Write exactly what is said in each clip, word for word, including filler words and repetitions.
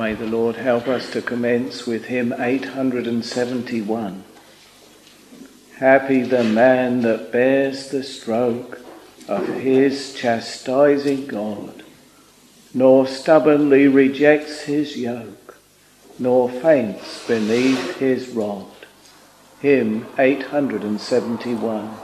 May the Lord help us to commence with hymn eight hundred seventy-one. Happy the man that bears the stroke of his chastising God, nor stubbornly rejects his yoke, nor faints beneath his rod. Hymn eight hundred seventy-one.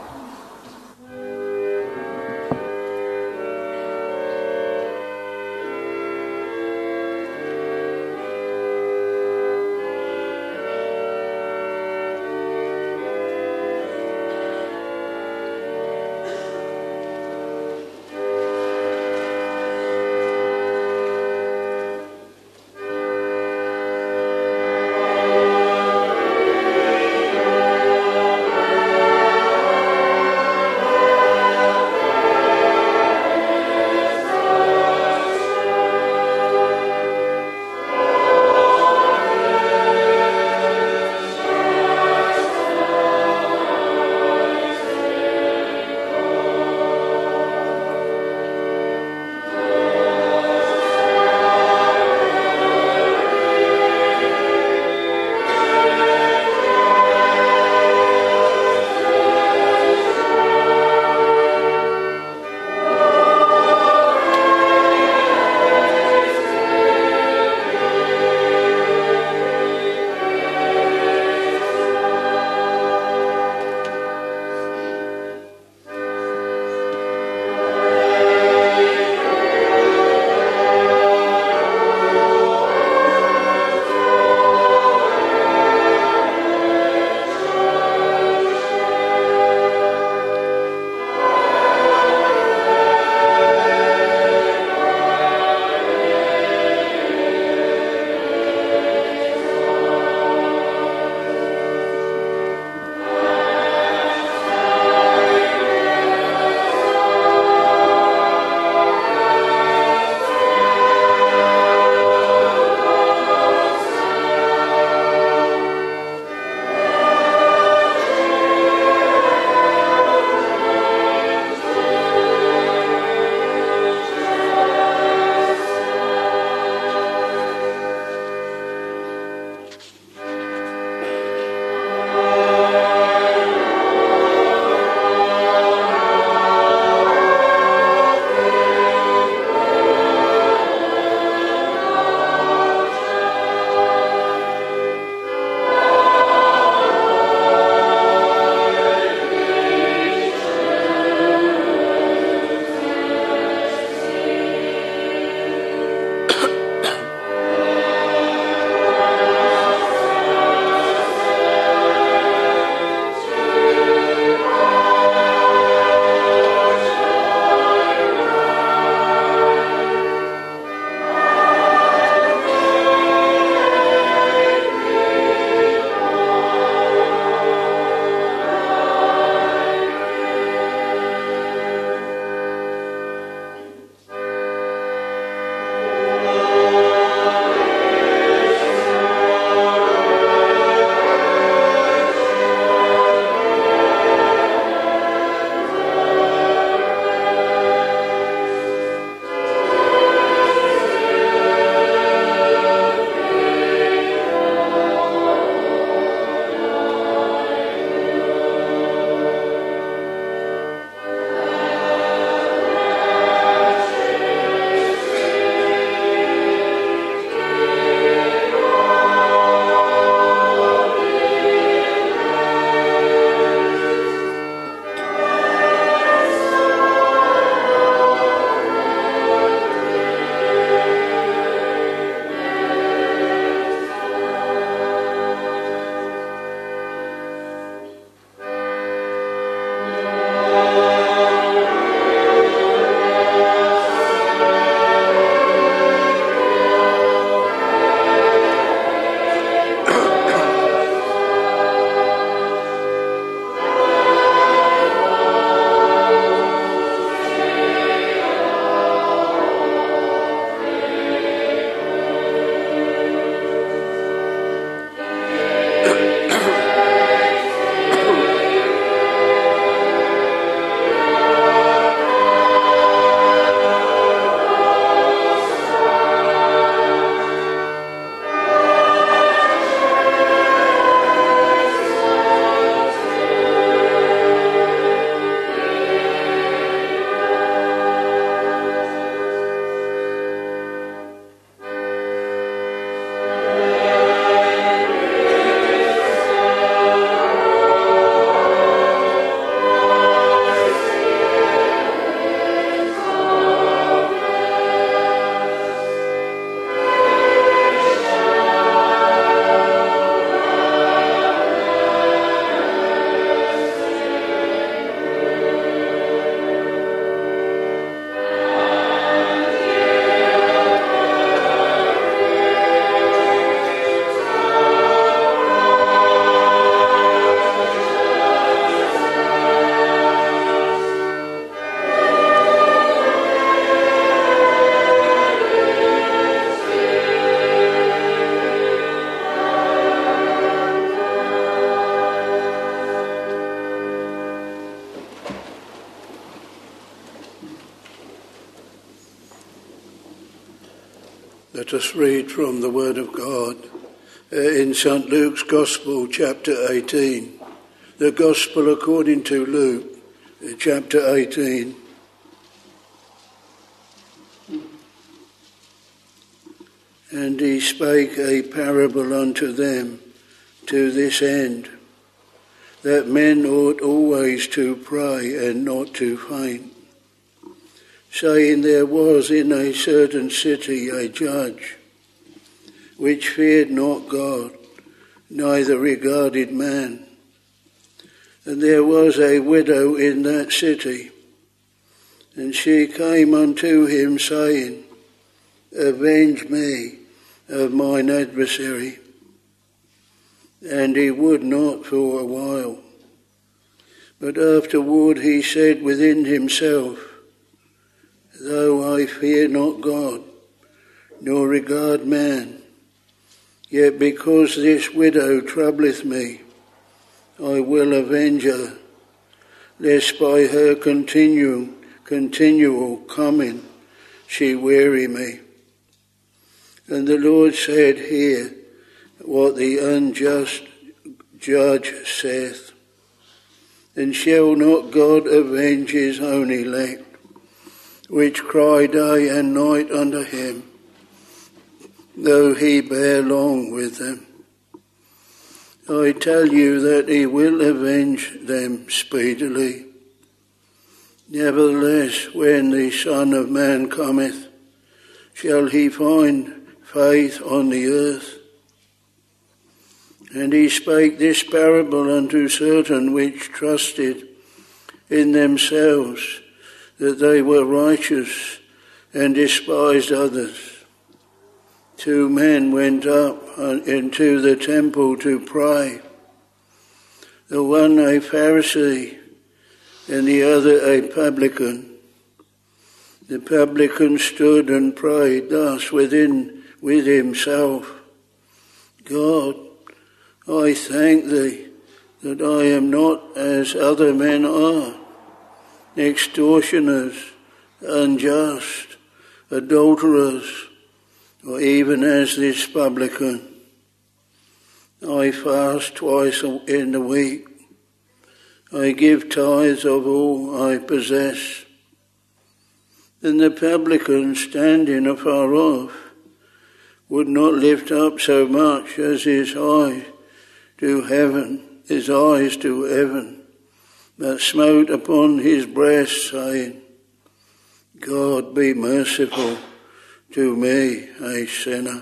Let us read from the Word of God uh, in Saint Luke's Gospel, chapter eighteen. The Gospel according to Luke, uh, chapter eighteen. And he spake a parable unto them to this end, that men ought always to pray and not to faint, saying, there was in a certain city a judge, which feared not God, neither regarded man. And there was a widow in that city, and she came unto him, saying, avenge me of mine adversary. And he would not for a while. But afterward he said within himself, though I fear not God, nor regard man, yet because this widow troubleth me, I will avenge her, lest by her continual, continual coming she weary me. And the Lord said, hear what the unjust judge saith. And shall not God avenge his own elect, which cry day and night unto him, though he bear long with them? I tell you that he will avenge them speedily. Nevertheless, when the Son of Man cometh, shall he find faith on the earth? And he spake this parable unto certain which trusted in themselves that they were righteous, and despised others. Two men went up into the temple to pray, the one a Pharisee, and the other a publican. The publican stood and prayed thus within with himself, God, I thank thee that I am not as other men are, extortioners, unjust, adulterers, or even as this publican. I fast twice in the week. I give tithes of all I possess. And the publican, standing afar off, would not lift up so much as his eye to heaven, his eyes to heaven, but smote upon his breast, saying, God, be merciful to me, a sinner.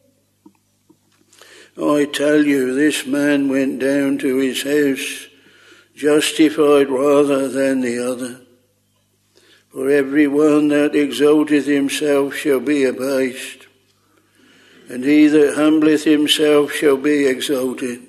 I tell you, this man went down to his house justified rather than the other. For every one that exalteth himself shall be abased, and he that humbleth himself shall be exalted.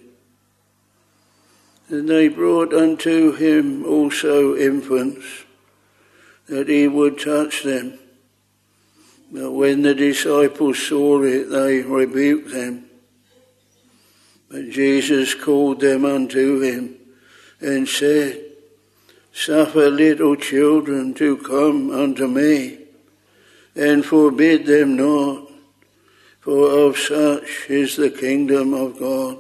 And they brought unto him also infants, that he would touch them. But when the disciples saw it, they rebuked them. But Jesus called them unto him, and said, suffer little children to come unto me, and forbid them not, for of such is the kingdom of God.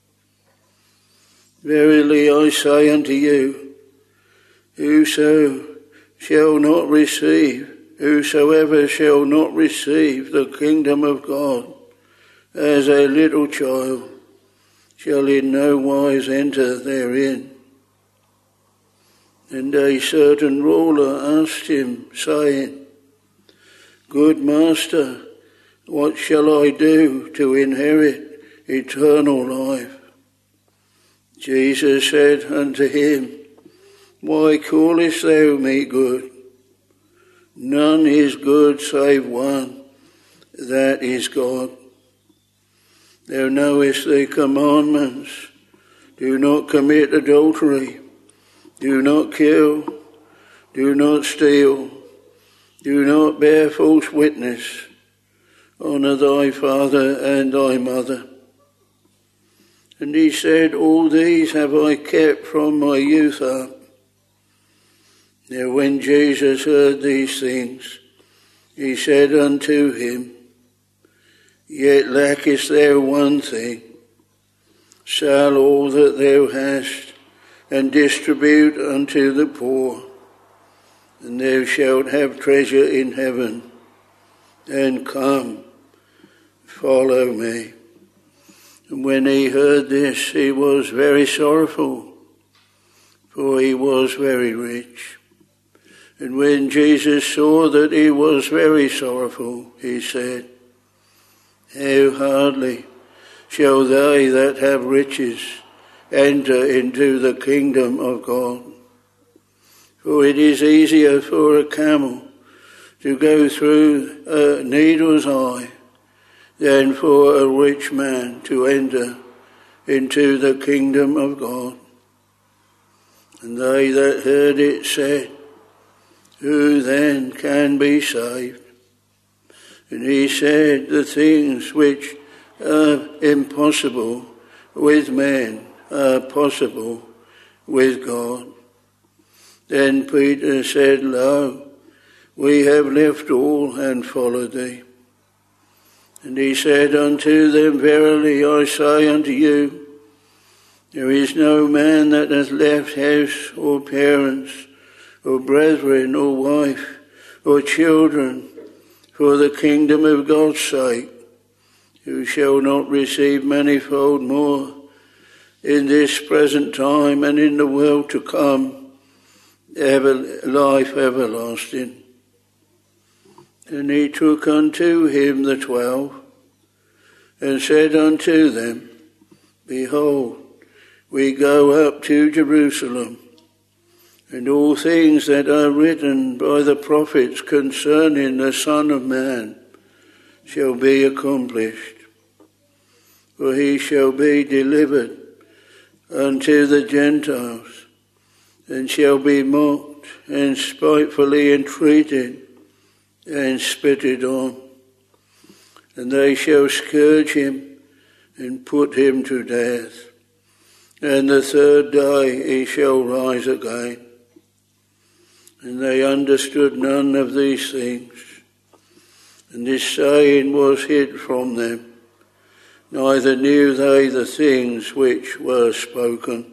Verily I say unto you, whoso shall not receive, whosoever shall not receive the kingdom of God as a little child, shall in no wise enter therein. And a certain ruler asked him, saying, Good master, what shall I do to inherit eternal life? Jesus said unto him, Why callest thou me good? None is good save one, that is God. Thou knowest the commandments. Do not commit adultery. Do not kill. Do not steal. Do not bear false witness. Honour thy father and thy mother. And he said, All these have I kept from my youth up. Now when Jesus heard these things, he said unto him, Yet lackest thou one thing. Sell all that thou hast, and distribute unto the poor, and thou shalt have treasure in heaven. And come, follow me. And when he heard this, he was very sorrowful, for he was very rich. And when Jesus saw that he was very sorrowful, he said, How hardly shall they that have riches enter into the kingdom of God? For it is easier for a camel to go through a needle's eye than for a rich man to enter into the kingdom of God. And they that heard it said, Who then can be saved? And he said, The things which are impossible with men are possible with God. Then Peter said, Lo, we have left all and followed thee. And he said unto them, Verily I say unto you, there is no man that hath left house or parents or brethren or wife or children for the kingdom of God's sake, who shall not receive manifold more in this present time and in the world to come, ever, life everlasting. And he took unto him the twelve, and said unto them, Behold, we go up to Jerusalem, and all things that are written by the prophets concerning the Son of Man shall be accomplished. For he shall be delivered unto the Gentiles, and shall be mocked, and spitefully entreated, and spitted on. And they shall scourge him, and put him to death. And the third day he shall rise again. And they understood none of these things. And this saying was hid from them, neither knew they the things which were spoken.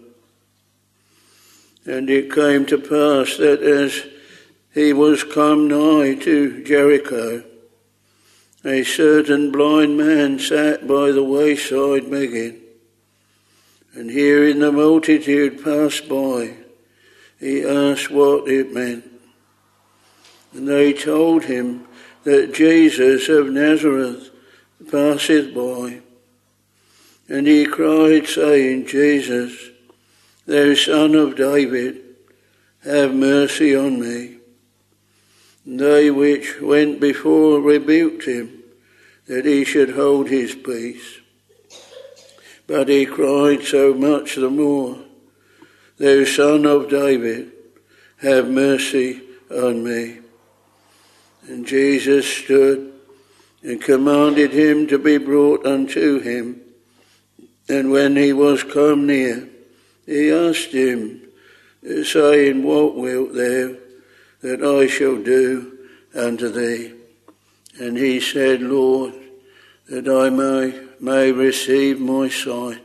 And it came to pass that as he was come nigh to Jericho, a certain blind man sat by the wayside begging. And hearing the multitude pass by, he asked what it meant. And they told him that Jesus of Nazareth passeth by. And he cried, saying, Jesus, thou Son of David, have mercy on me. And they which went before rebuked him, that he should hold his peace. But he cried so much the more, Thou Son of David, have mercy on me. And Jesus stood and commanded him to be brought unto him. And when he was come near, he asked him, saying, What wilt thou that I shall do unto thee? And he said, Lord, that I may, may receive my sight.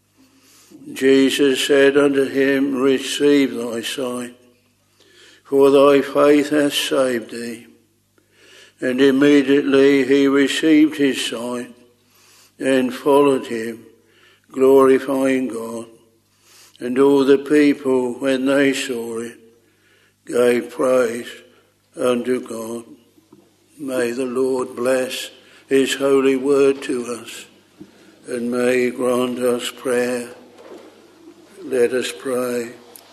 Jesus said unto him, Receive thy sight, for thy faith hath saved thee. And immediately he received his sight, and followed him, glorifying God. And all the people, when they saw it, gave praise unto God. May the Lord bless his holy word to us, and may he grant us prayer. Let us pray.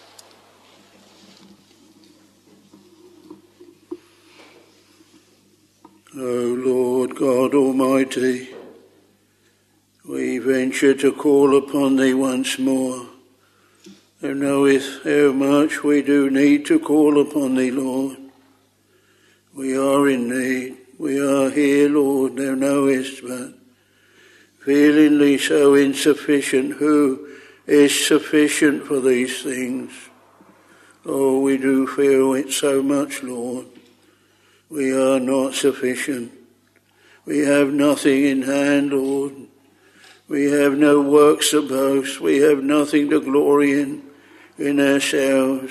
O Lord God Almighty, we venture to call upon thee once more. Thou knowest how much we do need to call upon thee, Lord. We are in need. We are here, Lord, thou knowest, but feelingly so insufficient. Who is sufficient for these things? Oh, we do feel it so much, Lord. We are not sufficient. We have nothing in hand, Lord. We have no works to boast. We have nothing to glory in, in ourselves.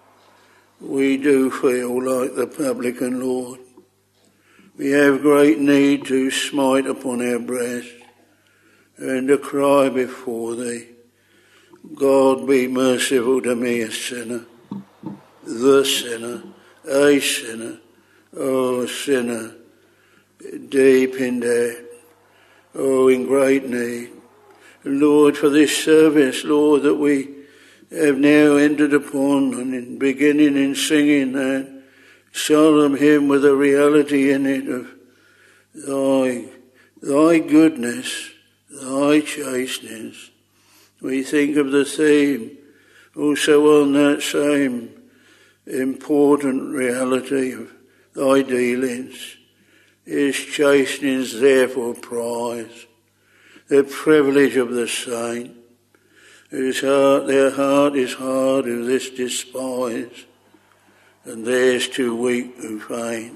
We do feel like the publican, Lord. We have great need to smite upon our breast and to cry before thee, God, be merciful to me, a sinner, the sinner, a sinner, oh sinner, deep in debt, oh in great need. Lord, for this service, Lord, that we have now entered upon, and in beginning in singing that solemn hymn with a reality in it of thy, thy goodness, thy chasteness. We think of the theme also on that same important reality of thy dealings. His chastenings therefore prize, the privilege of the saint, whose heart, their heart is hard who this despise, and theirs too weak who faint.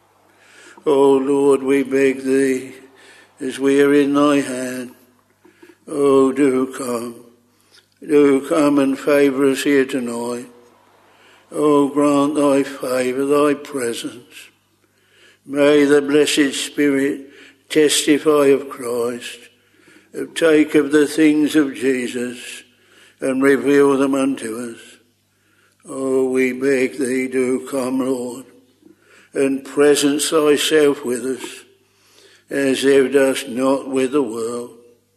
O Lord, we beg thee, as we are in thy hand, oh, do come, do come and favour us here tonight. Oh, grant thy favour, thy presence. May the blessed Spirit testify of Christ, take of the things of Jesus, and reveal them unto us. Oh, we beg thee, do come, Lord, and presence thyself with us, as thou dost not with the world.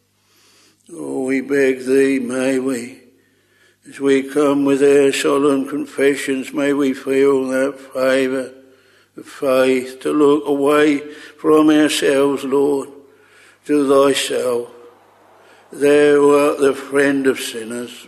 Oh, we beg thee, may we, as we come with our solemn confessions, may we feel that favour of faith to look away from ourselves, Lord, to thyself. Thou art the friend of sinners.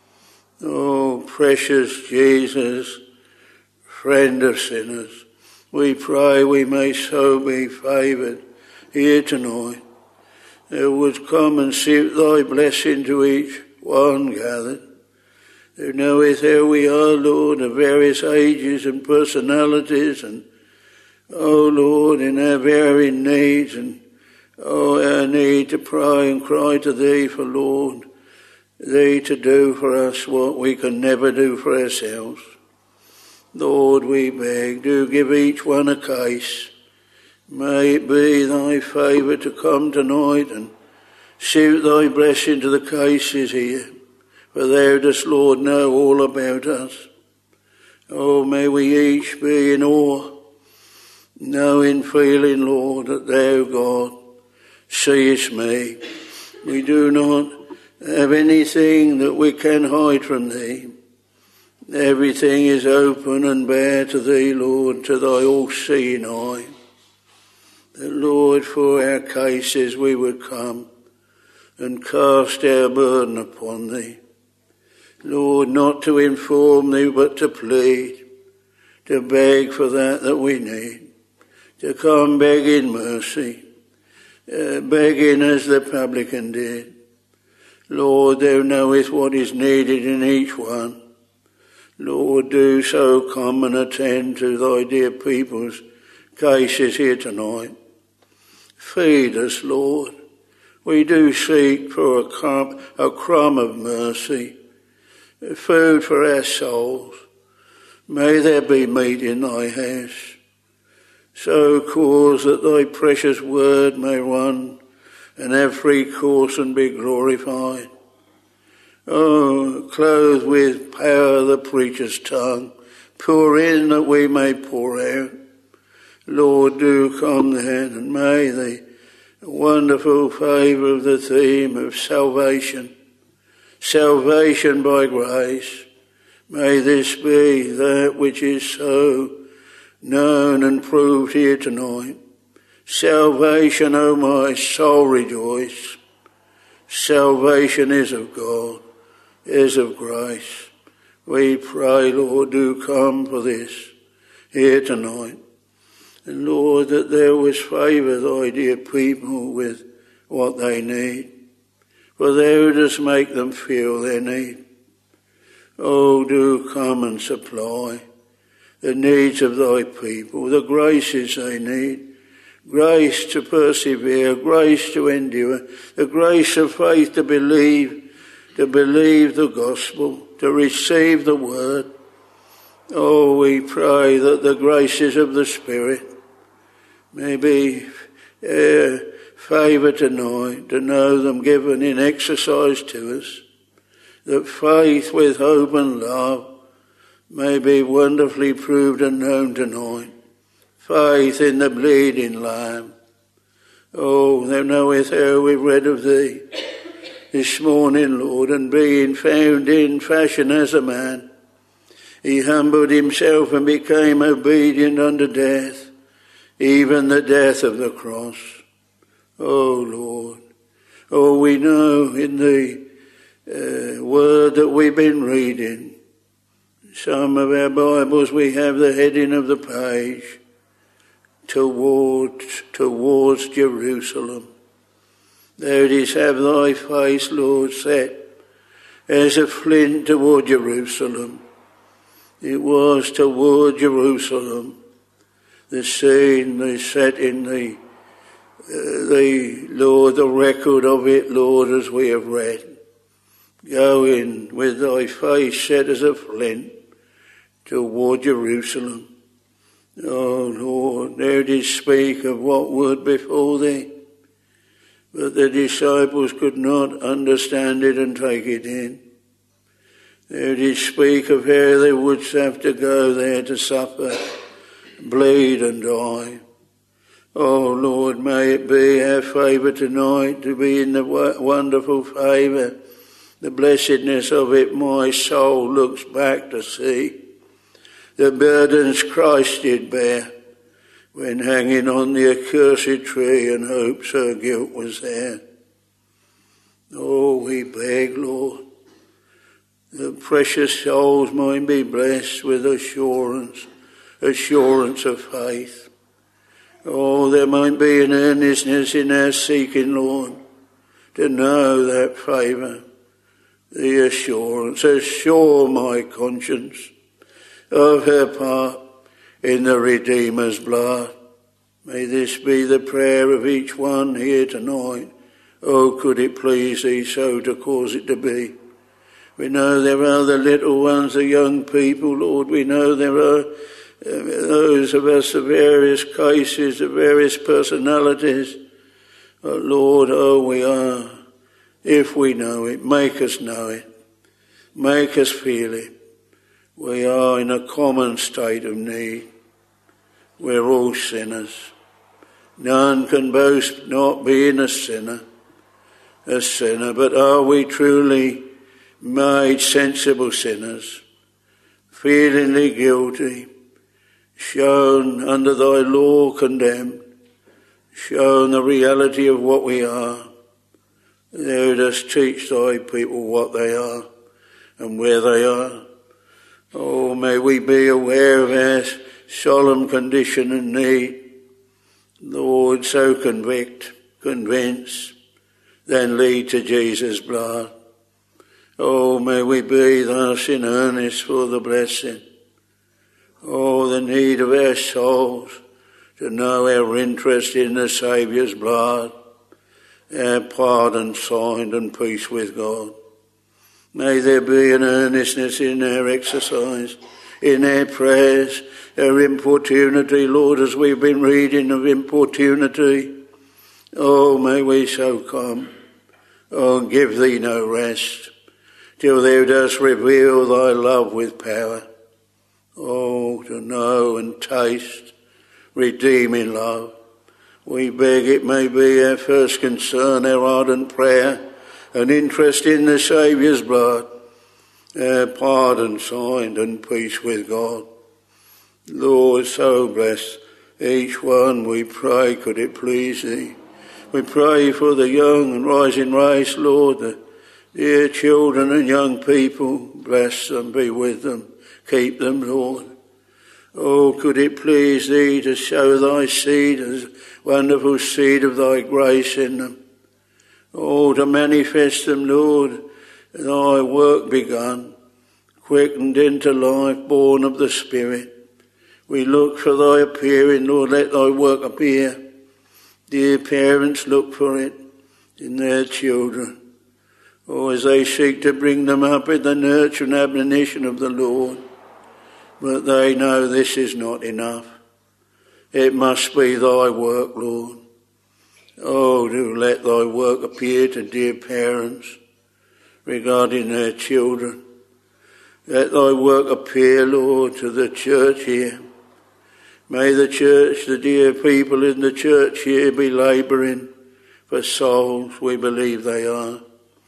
Oh, precious Jesus, friend of sinners, we pray we may so be favoured here tonight. Thou wouldst come and sift thy blessing to each one gathered. Thou knowest how we are, Lord, of various ages and personalities, and, oh Lord, in our varied needs, and, oh, our need to pray and cry to thee for, Lord, thee to do for us what we can never do for ourselves. Lord, we beg, do give each one a case. May it be thy favour to come tonight and sift thy blessing to the cases here, for thou dost, Lord, know all about us. Oh, may we each be in awe, knowing, feeling, Lord, that thou, God, seest me. We do not have anything that we can hide from thee. Everything is open and bare to thee, Lord, to thy all-seeing eye. That, Lord, for our cases we would come and cast our burden upon thee. Lord, not to inform thee, but to plead, to beg for that that we need, to come begging mercy, uh, begging as the publican did. Lord, thou knowest what is needed in each one. Lord, do so come and attend to thy dear people's cases here tonight. Feed us, Lord. We do seek for a crumb, a crumb of mercy, food for our souls. May there be meat in thy house. So cause that thy precious word may run, and every course and be glorified. Oh, clothe with power the preacher's tongue, pour in that we may pour out. Lord, do come then, and may the wonderful favour of the theme of salvation, salvation by grace, may this be that which is so known and proved here tonight. Salvation, O my soul, rejoice. Salvation is of God, is of grace. We pray, Lord, do come for this here tonight. And Lord, that thou wouldst favour thy dear people with what they need, for thou dost make them feel their need. Oh, do come and supply the needs of thy people, the graces they need. grace to persevere, grace to endure, the grace of faith to believe, to believe the gospel, to receive the word. Oh, we pray that the graces of the Spirit may be uh, favour tonight, to know them given in exercise to us, that faith with hope and love may be wonderfully proved and known tonight. Faith in the bleeding Lamb. Oh, thou knowest how we've read of thee this morning, Lord, and being found in fashion as a man, he humbled himself and became obedient unto death, even the death of the cross. Oh, Lord. Oh, we know in the uh, word that we've been reading, some of our Bibles we have the heading of the page, towards, towards Jerusalem. Thou didst have thy face, Lord, set as a flint toward Jerusalem. It was toward Jerusalem, the scene, the setting, the, uh, the, Lord, the record of it, Lord, as we have read. Going with thy face set as a flint toward Jerusalem. Oh, Lord, thou didst speak of what would befall thee, but the disciples could not understand it and take it in. Thou didst speak of how they would have to go there to suffer, bleed and die. Oh, Lord, may it be our favour tonight to be in the wonderful favour, the blessedness of it my soul looks back to see. The burdens Christ did bear when hanging on the accursed tree and hopes her guilt was there. Oh, we beg, Lord, that precious souls might be blessed with assurance, assurance of faith. Oh, there might be an earnestness in our seeking, Lord, to know that favour, the assurance, assure my conscience of her part in the Redeemer's blood. May this be the prayer of each one here tonight. Oh, could it please thee so to cause it to be. We know there are the little ones, the young people, Lord. We know there are uh, those of us of various cases, of various personalities. But Lord, oh, we are, if we know it, make us know it. Make us feel it. We are in a common state of need. We're all sinners. None can boast not being a sinner, a sinner, but are we truly made sensible sinners, feelingly guilty, shown under thy law condemned, shown the reality of what we are? Thou dost teach thy people what they are and where they are. Oh, may we be aware of our solemn condition and need. Lord, so convict, convince, then lead to Jesus' blood. Oh, may we be thus in earnest for the blessing. Oh, the need of our souls to know our interest in the Saviour's blood, our pardon signed and peace with God. May there be an earnestness in our exercise, in our prayers, our importunity, Lord, as we've been reading of importunity. Oh, may we so come. Oh, give thee no rest till thou dost reveal thy love with power. Oh, to know and taste redeeming love. We beg it may be our first concern, our ardent prayer, an interest in the Saviour's blood, our pardon signed and peace with God. Lord, so bless each one, we pray, could it please thee. We pray for the young and rising race, Lord, the dear children and young people. Bless them, be with them, keep them, Lord. Oh, could it please thee to show thy seed as wonderful seed of thy grace in them. Oh, to manifest them, Lord, thy work begun, quickened into life, born of the Spirit. We look for thy appearing, Lord, let thy work appear. Dear parents, look for it in their children, or as they seek to bring them up in the nurture and admonition of the Lord. But they know this is not enough. It must be thy work, Lord. Oh, do let thy work appear to dear parents regarding their children. Let thy work appear, Lord, to the church here. May the church, the dear people in the church here, be labouring for souls. We believe they are.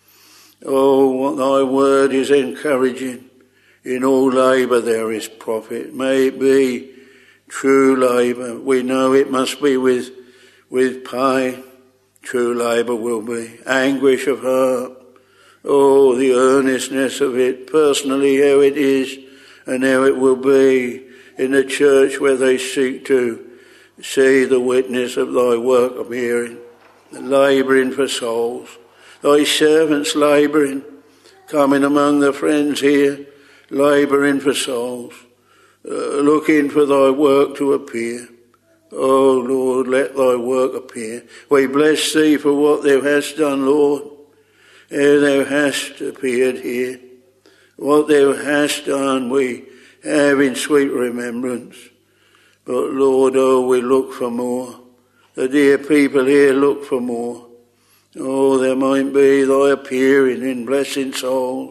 Oh, what thy word is encouraging. In all labour there is profit. May it be true labour. We know it must be with, with pain. True labour will be anguish of heart. Oh, the earnestness of it, personally how it is and how it will be in the church where they seek to see the witness of thy work appearing, labouring for souls. Thy servants labouring, coming among the friends here, labouring for souls, uh, looking for thy work to appear. Oh, Lord, let thy work appear. We bless thee for what thou hast done, Lord, how thou hast appeared here. What thou hast done we have in sweet remembrance. But, Lord, oh, we look for more. The dear people here look for more. Oh, there might be thy appearing in blessing souls,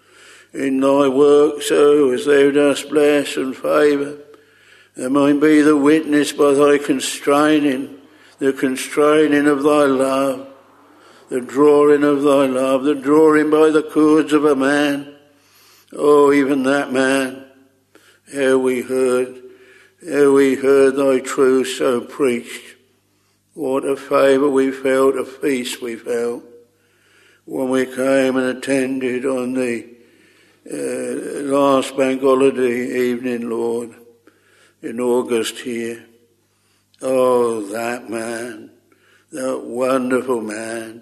in thy work, so as thou dost bless and favour. There might be the witness by thy constraining, the constraining of thy love, the drawing of thy love, the drawing by the cords of a man. Oh, even that man, how we heard, how we heard thy truth so preached. What a favour we felt, a feast we felt, when we came and attended on the uh, last bank holiday evening, Lord, in August here. Oh, that man, that wonderful man.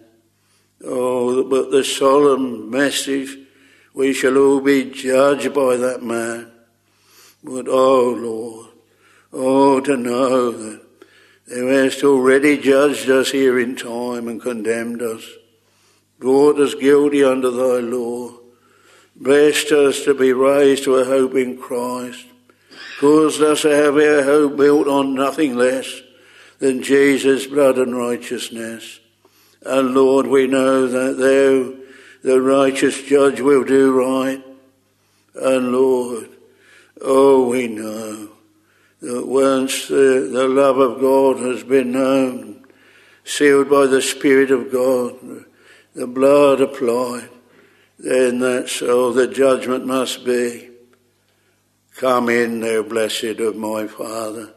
Oh, but the solemn message, we shall all be judged by that man. But oh, Lord, oh, to know that thou hast already judged us here in time and condemned us, brought us guilty under thy law, blessed us to be raised to a hope in Christ, caused us to have our hope built on nothing less than Jesus' blood and righteousness. And Lord, we know that thou, the righteous judge, will do right. And Lord, oh, we know that once the, the love of God has been known, sealed by the Spirit of God, the blood applied, then that's so the judgment must be. Come in, thou blessed of my Father.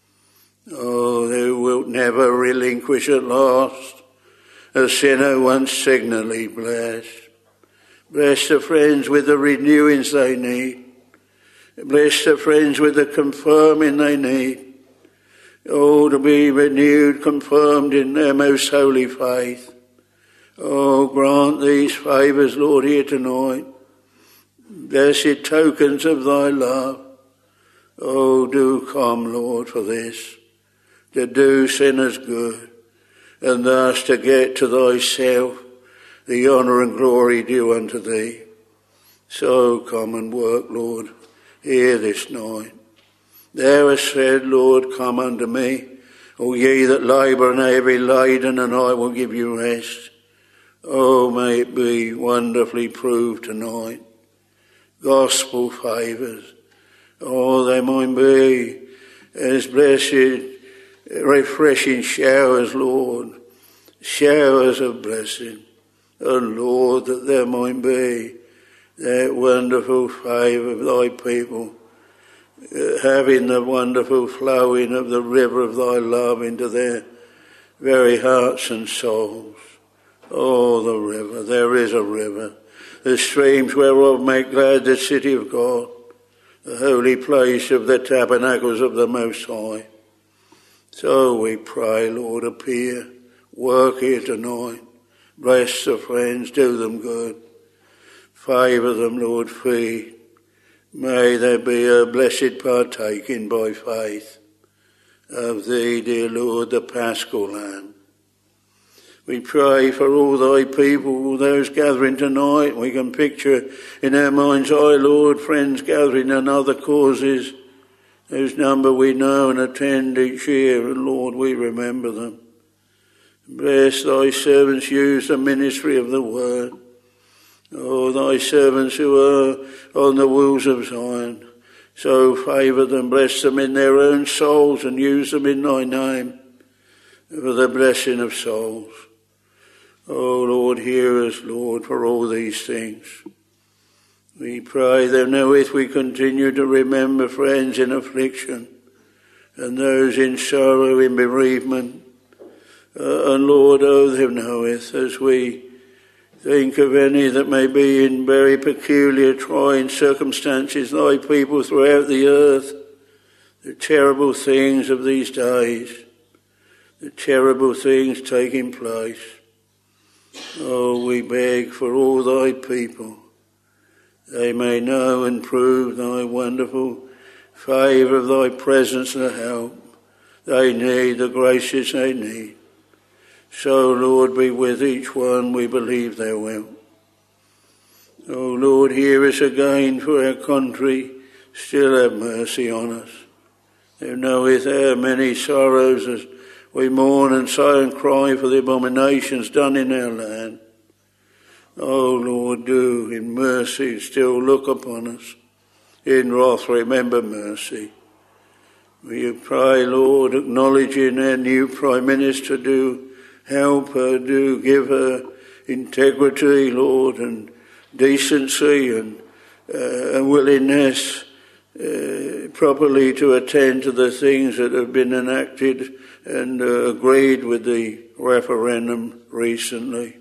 Oh, thou wilt never relinquish at last a sinner once signally blessed. Bless the friends with the renewings they need. Bless the friends with the confirming they need. Oh, to be renewed, confirmed in their most holy faith. Oh, grant these favours, Lord, here tonight. Blessed tokens of thy love. Oh, do come, Lord, for this, to do sinners good, and thus to get to thyself the honour and glory due unto thee. So come and work, Lord, here this night. Thou hast said, Lord, come unto me, O ye that labour and are heavy laden, and I will give you rest. Oh, may it be wonderfully proved tonight. Gospel favours. Oh, they might be as blessed, refreshing showers, Lord, showers of blessing. And Lord, that there might be that wonderful favour of thy people, uh, having the wonderful flowing of the river of thy love into their very hearts and souls. Oh, the river, there is a river, the streams whereof make glad the city of God, the holy place of the tabernacles of the Most High. So we pray, Lord, appear, work here tonight, bless the friends, do them good, favour them, Lord, feed. May there be a blessed partaking by faith, of thee, dear Lord, the Paschal Lamb. We pray for all thy people, all those gathering tonight. We can picture in our mind's eye, Lord, friends gathering in other causes, whose number we know and attend each year, and Lord, we remember them. Bless thy servants, use the ministry of the word. Oh, thy servants who are on the walls of Zion, so favour them, bless them in their own souls, and use them in thy name for the blessing of souls. Oh, Lord, hear us, Lord, for all these things. We pray thou knowest we continue to remember friends in affliction and those in sorrow, in bereavement. Uh, and Lord, oh, thou knowest, as we think of any that may be in very peculiar, trying circumstances, thy people throughout the earth, the terrible things of these days, the terrible things taking place. Oh, we beg for all thy people, they may know and prove thy wonderful favour of thy presence, the help they need, the graces they need. So, Lord, be with each one, we believe thou wilt. Oh, Lord, hear us again for our country, still have mercy on us. Thou knowest our many sorrows as we mourn and sigh and cry for the abominations done in our land. Oh, Lord, do in mercy still look upon us. In wrath remember mercy. We pray, Lord, acknowledging our new Prime Minister, do help her, do give her integrity, Lord, and decency and uh, willingness uh, properly to attend to the things that have been enacted and uh, agreed with the referendum recently.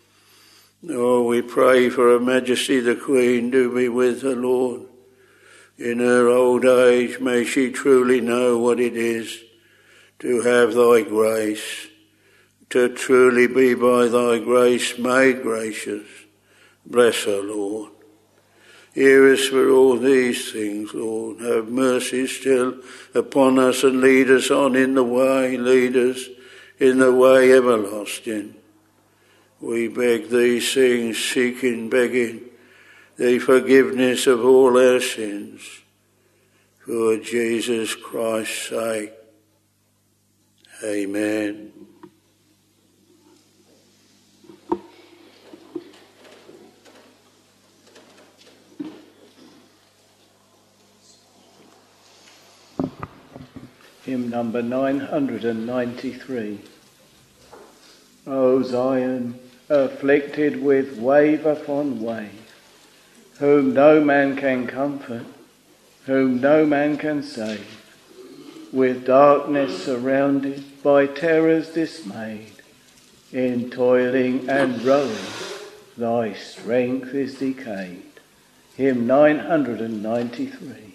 Oh, we pray for Her Majesty the Queen, do be with her, Lord. In her old age, may she truly know what it is to have thy grace, to truly be by thy grace made gracious. Bless her, Lord. Hear us for all these things, Lord. Have mercy still upon us and lead us on in the way, lead us in the way everlasting. We beg these things, seeking, begging the forgiveness of all our sins. For Jesus Christ's sake. Amen. Hymn number nine hundred ninety-three. O Zion, afflicted with wave upon wave, whom no man can comfort, whom no man can save, with darkness surrounded, by terrors dismayed, in toiling and rowing, thy strength is decayed. Hymn nine hundred ninety-three.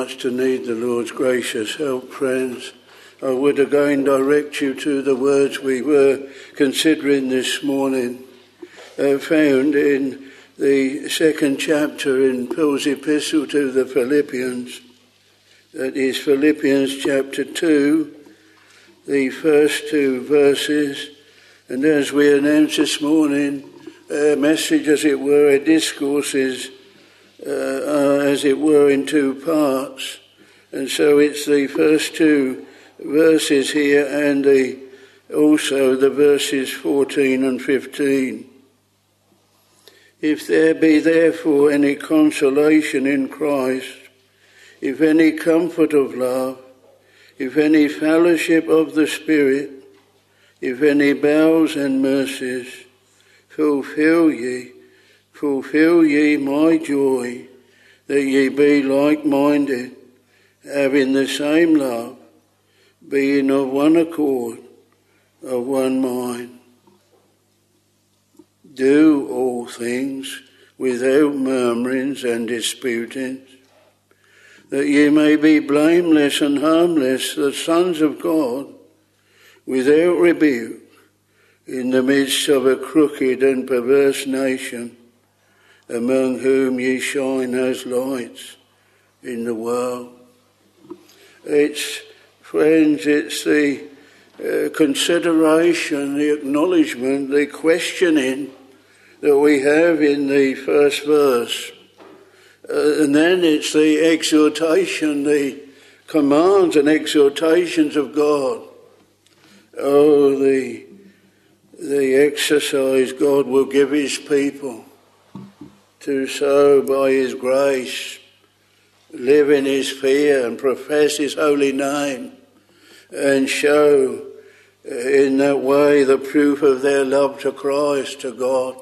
much to need the Lord's gracious help, friends. I would again direct you to the words we were considering this morning, uh, found in the second chapter in Paul's epistle to the Philippians. That is Philippians chapter two, the first two verses. And as we announced this morning, a message, as it were, a discourse is, uh, uh, as it were, in two parts. And so it's the first two verses here and the, also the verses fourteen and fifteen. If there be therefore any consolation in Christ, if any comfort of love, if any fellowship of the Spirit, if any bowels and mercies, fulfill ye, fulfill ye my joy, that ye be like-minded, having the same love, being of one accord, of one mind. Do all things without murmurings and disputings, that ye may be blameless and harmless, the sons of God, without rebuke, in the midst of a crooked and perverse nation, among whom ye shine as lights in the world. It's, friends, it's the uh, consideration, the acknowledgement, the questioning that we have in the first verse. Uh, and then it's the exhortation, the commands and exhortations of God. Oh, the, the exercise God will give his people to so by his grace live in his fear and profess his holy name and show in that way the proof of their love to Christ, to God.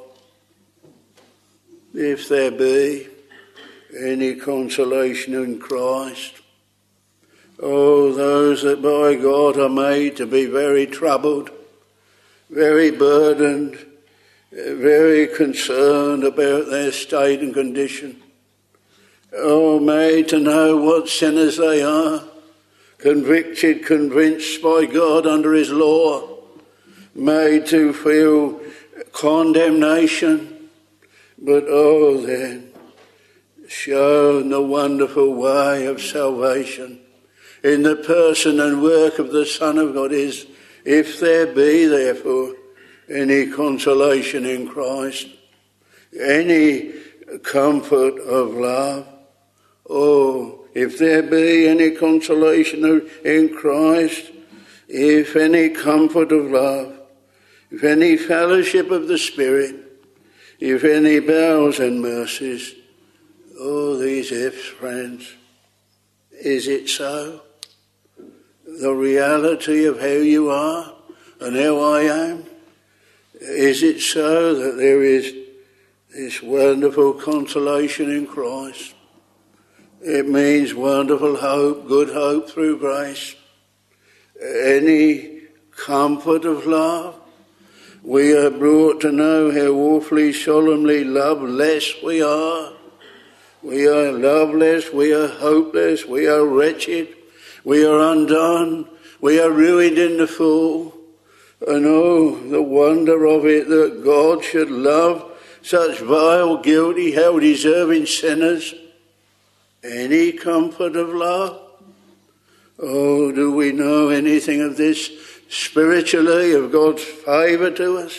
If there be any consolation in Christ, oh, those that by God are made to be very troubled, very burdened, very concerned about their state and condition. Oh, made to know what sinners they are, convicted, convinced by God under his law, made to feel condemnation, but oh, then, shown the wonderful way of salvation in the person and work of the Son of God is, if there be, therefore, any consolation in Christ, any comfort of love, oh, if there be any consolation in Christ, if any comfort of love, if any fellowship of the Spirit, if any bowels and mercies, oh, these ifs, friends, is it so? The reality of how you are and how I am? Is it so that there is this wonderful consolation in Christ? It means wonderful hope, good hope through grace. Any comfort of love? We are brought to know how awfully, solemnly loveless we are. We are loveless, we are hopeless, we are wretched, we are undone, we are ruined in the full. And oh, the wonder of it that God should love such vile, guilty, hell-deserving sinners. Any comfort of love? Oh, do we know anything of this spiritually, of God's favour to us?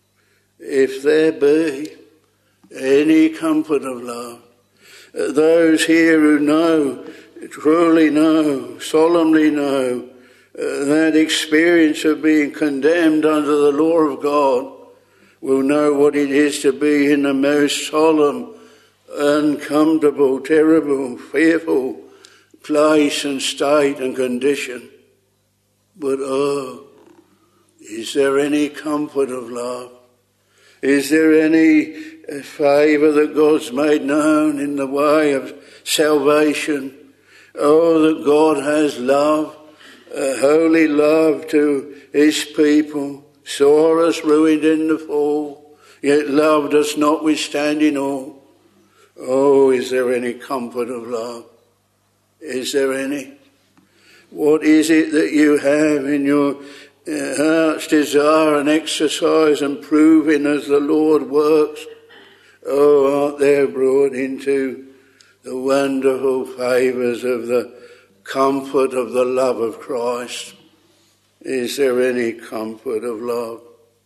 If there be any comfort of love, those here who know, truly know, solemnly know, uh, that experience of being condemned under the law of God will know what it is to be in the most solemn, uncomfortable, terrible, fearful place and state and condition. But oh, is there any comfort of love? Is there any favour that God's made known in the way of salvation? Oh, that God has love, a holy love to his people, saw us ruined in the fall, yet loved us notwithstanding all. Oh, is there any comfort of love? Is there any? What is it that you have in your uh, heart's desire and exercise and proving as the Lord works? Oh, art thou brought into the wonderful favours of the comfort of the love of Christ? Is there any comfort of love?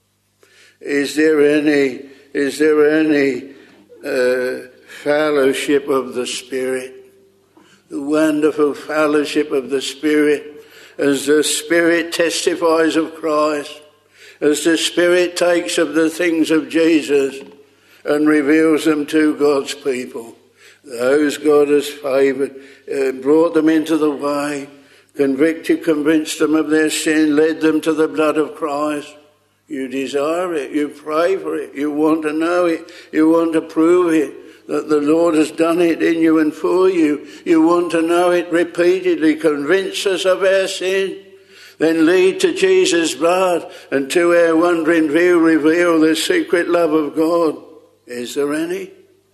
Is there any, is there any uh, fellowship of the Spirit? The wonderful fellowship of the Spirit, as the Spirit testifies of Christ, as the Spirit takes of the things of Jesus and reveals them to God's people. Those God has favoured, uh, brought them into the way, convicted, convinced them of their sin, led them to the blood of Christ. You desire it, you pray for it, you want to know it, you want to prove it, that the Lord has done it in you and for you. You want to know it repeatedly, convince us of our sin, then lead to Jesus' blood and to our wondering view reveal the secret love of God. Is there any?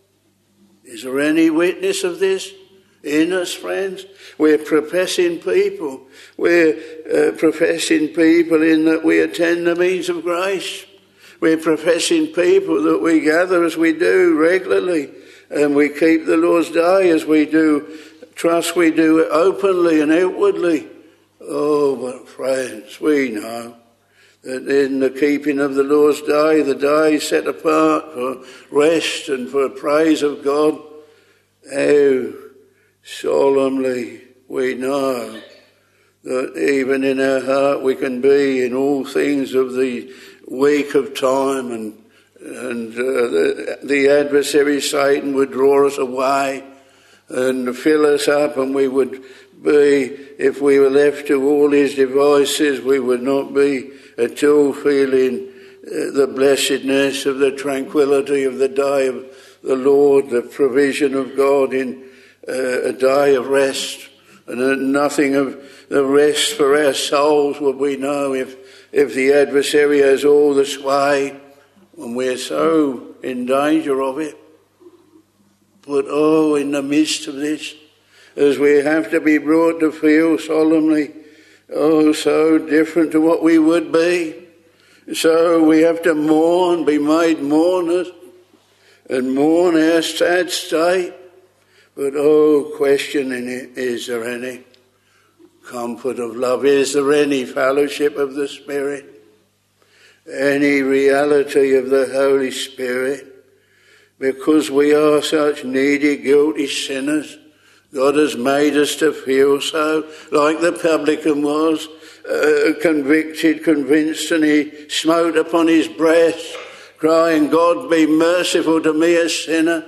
Is there any witness of this in us, friends? We're professing people. We're uh, professing people in that we attend the means of grace. We're professing people that we gather as we do regularly, and we keep the Lord's Day as we do. Trust we do it openly and outwardly. Oh, but friends, we know that in the keeping of the Lord's Day, the day set apart for rest and for praise of God, how solemnly we know that even in our heart we can be in all things of the week of time, and and uh, the, the adversary Satan would draw us away and fill us up, and we would be, if we were left to all his devices, we would not be at all feeling uh, the blessedness of the tranquility of the day of the Lord, the provision of God in uh, a day of rest, and uh, nothing of the rest for our souls would we know if, if the adversary has all the sway, and we're so in danger of it. But oh, in the midst of this, as we have to be brought to feel solemnly, oh, so different to what we would be, so we have to mourn, be made mourners, and mourn our sad state. But oh, questioning it, is there any comfort of love? Is there any fellowship of the Spirit? Any reality of the Holy Spirit? Because we are such needy, guilty sinners, God has made us to feel so, like the publican was, uh, convicted, convinced, and he smote upon his breast, crying, God, be merciful to me, a sinner.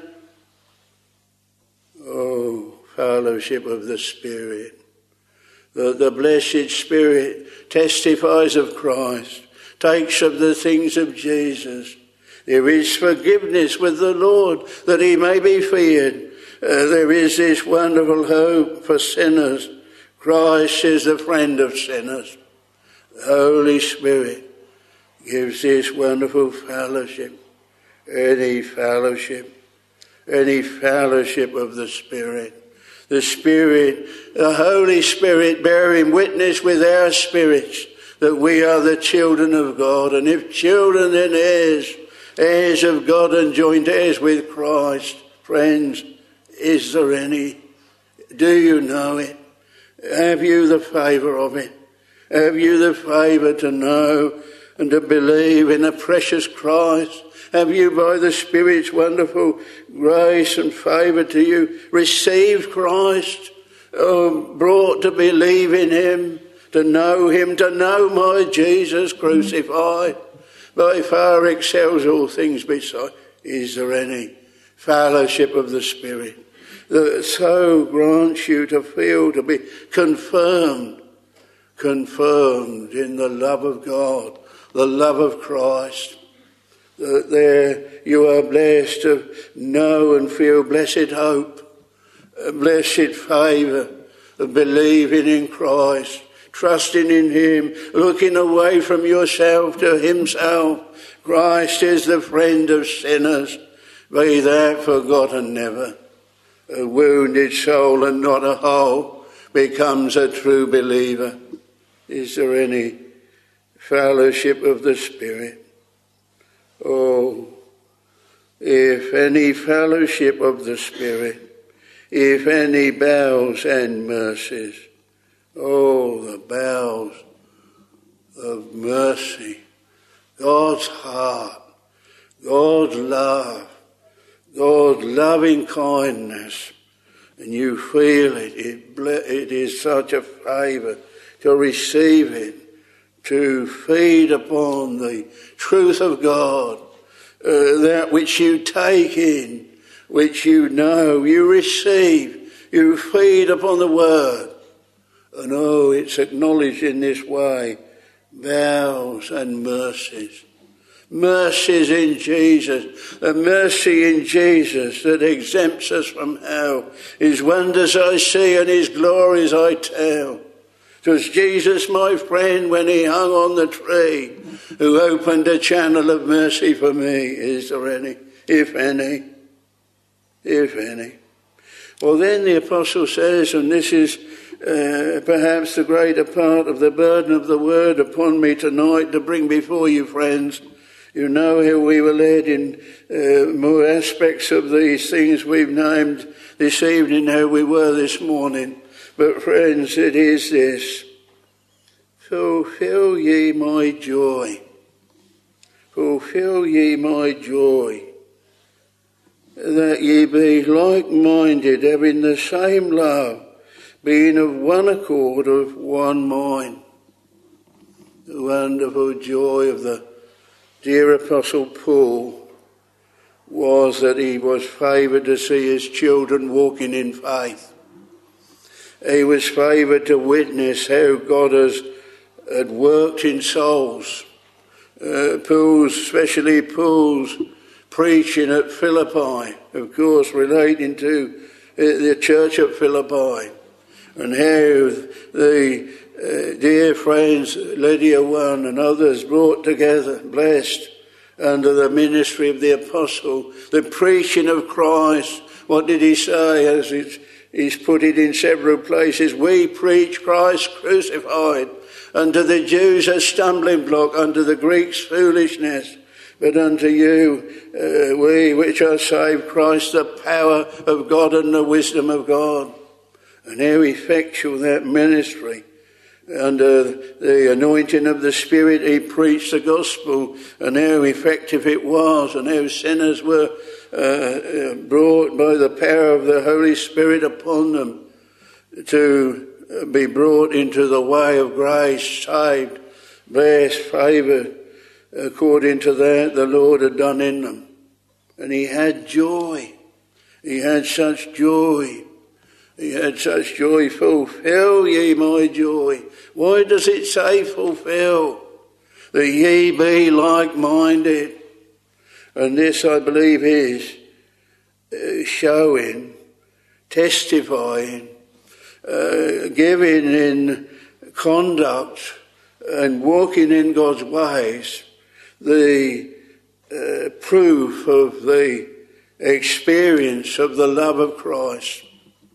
Oh, fellowship of the Spirit. The, the blessed Spirit testifies of Christ, takes of the things of Jesus. There is forgiveness with the Lord, that he may be feared. Uh, there is this wonderful hope for sinners. Christ is the friend of sinners. The Holy Spirit gives this wonderful fellowship. Any fellowship, any fellowship of the Spirit. The Spirit, the Holy Spirit bearing witness with our spirits that we are the children of God. And if children, then heirs, heirs of God and joint heirs with Christ. Friends, is there any? Do you know it? Have you the favour of it? Have you the favour to know and to believe in the precious Christ? Have you, by the Spirit's wonderful grace and favour to you, received Christ? Oh, brought to believe in him, to know him, to know my Jesus crucified, by far excels all things beside. Is there any fellowship of the Spirit that so grants you to feel, to be confirmed, confirmed in the love of God, the love of Christ, that there you are blessed to know and feel blessed hope, blessed favour of believing in Christ, trusting in him, looking away from yourself to himself. Christ is the friend of sinners. Be that forgotten never. A wounded soul and not a whole becomes a true believer. Is there any fellowship of the Spirit? Oh, if any fellowship of the Spirit, if any bowels and mercies, oh, the bowels of mercy, God's heart, God's love, God's loving kindness, and you feel it. It, it is such a favour to receive it, to feed upon the truth of God, uh, that which you take in, which you know, you receive, you feed upon the Word. And oh, it's acknowledged in this way, vows and mercies. Mercies in Jesus, the mercy in Jesus that exempts us from hell. His wonders I see and his glories I tell. 'Twas Jesus, my friend, when he hung on the tree, who opened a channel of mercy for me. Is there any? If any. If any. Well, then the apostle says, and this is uh, perhaps the greater part of the burden of the word upon me tonight to bring before you, friends. You know how we were led in uh, more aspects of these things we've named this evening, how we were this morning. But friends, it is this. Fulfill ye my joy. Fulfill ye my joy. That ye be like-minded, having the same love, being of one accord, of one mind. The wonderful joy of the dear Apostle Paul was that he was favoured to see his children walking in faith. He was favoured to witness how God has had worked in souls. Uh, Paul's, especially Paul's preaching at Philippi, of course relating to uh, the church at Philippi, and how the uh, dear friends Lydia one and others brought together, blessed, under the ministry of the apostle, the preaching of Christ. What did he say? As it's, he's put it in several places, we preach Christ crucified, unto the Jews a stumbling block, unto the Greeks foolishness, but unto you, uh, we which are saved, Christ the power of God and the wisdom of God. And how effectual that ministry. Under the anointing of the Spirit, he preached the gospel, and how effective it was, and how sinners were uh, brought by the power of the Holy Spirit upon them to be brought into the way of grace, saved, blessed, favoured, according to that the Lord had done in them. And he had joy. He had such joy. He had such joy. Fulfill ye my joy. Why does it say fulfill? That ye be like-minded. And this, I believe, is uh, showing, testifying, uh, giving in conduct and walking in God's ways the uh, proof of the experience of the love of Christ.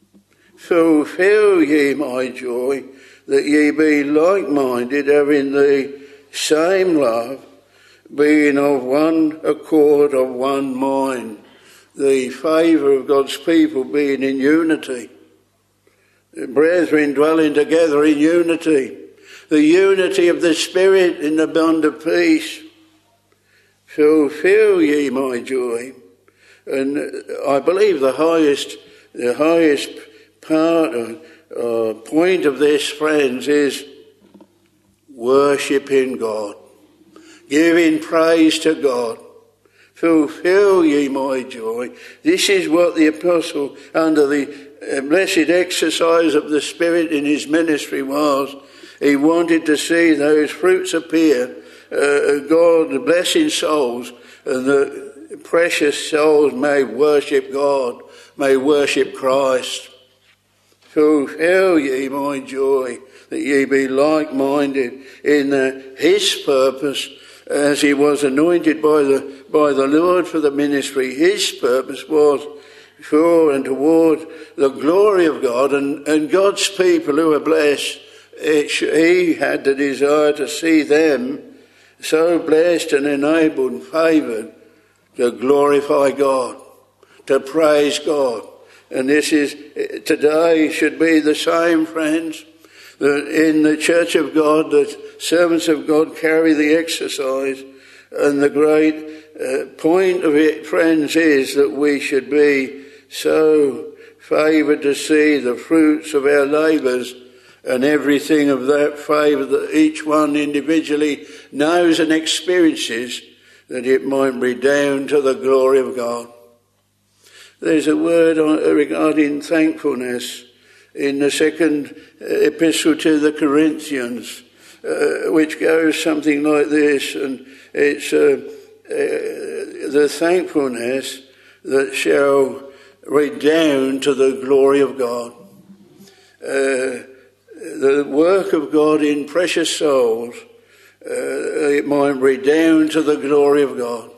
Fulfill ye my joy, that ye be like-minded, having the same love, being of one accord, of one mind. The favour of God's people being in unity. The brethren dwelling together in unity. The unity of the Spirit in the bond of peace. Fulfill ye my joy. And I believe the highest, the highest part or uh, point of this, friends, is worshipping God, giving praise to God. Fulfill ye my joy. This is what the apostle, under the uh, blessed exercise of the Spirit in his ministry, was. He wanted to see those fruits appear, uh, God blessing souls, and the precious souls may worship God, may worship Christ. Fulfill ye my joy, that ye be like-minded in uh, his purpose, as he was anointed by the by the Lord for the ministry. His purpose was for and toward the glory of God and, and God's people who are blessed. It, he had the desire to see them so blessed and enabled and favoured to glorify God, to praise God. And this is, today should be the same, friends, that in the church of God, the servants of God carry the exercise. And the great uh, point of it, friends, is that we should be so favoured to see the fruits of our labours and everything of that favour that each one individually knows and experiences, that it might be down to the glory of God. There's a word regarding thankfulness in the second epistle to the Corinthians, uh, which goes something like this, and it's uh, uh, the thankfulness that shall redound to the glory of God. Uh, the work of God in precious souls, uh, it might redound to the glory of God.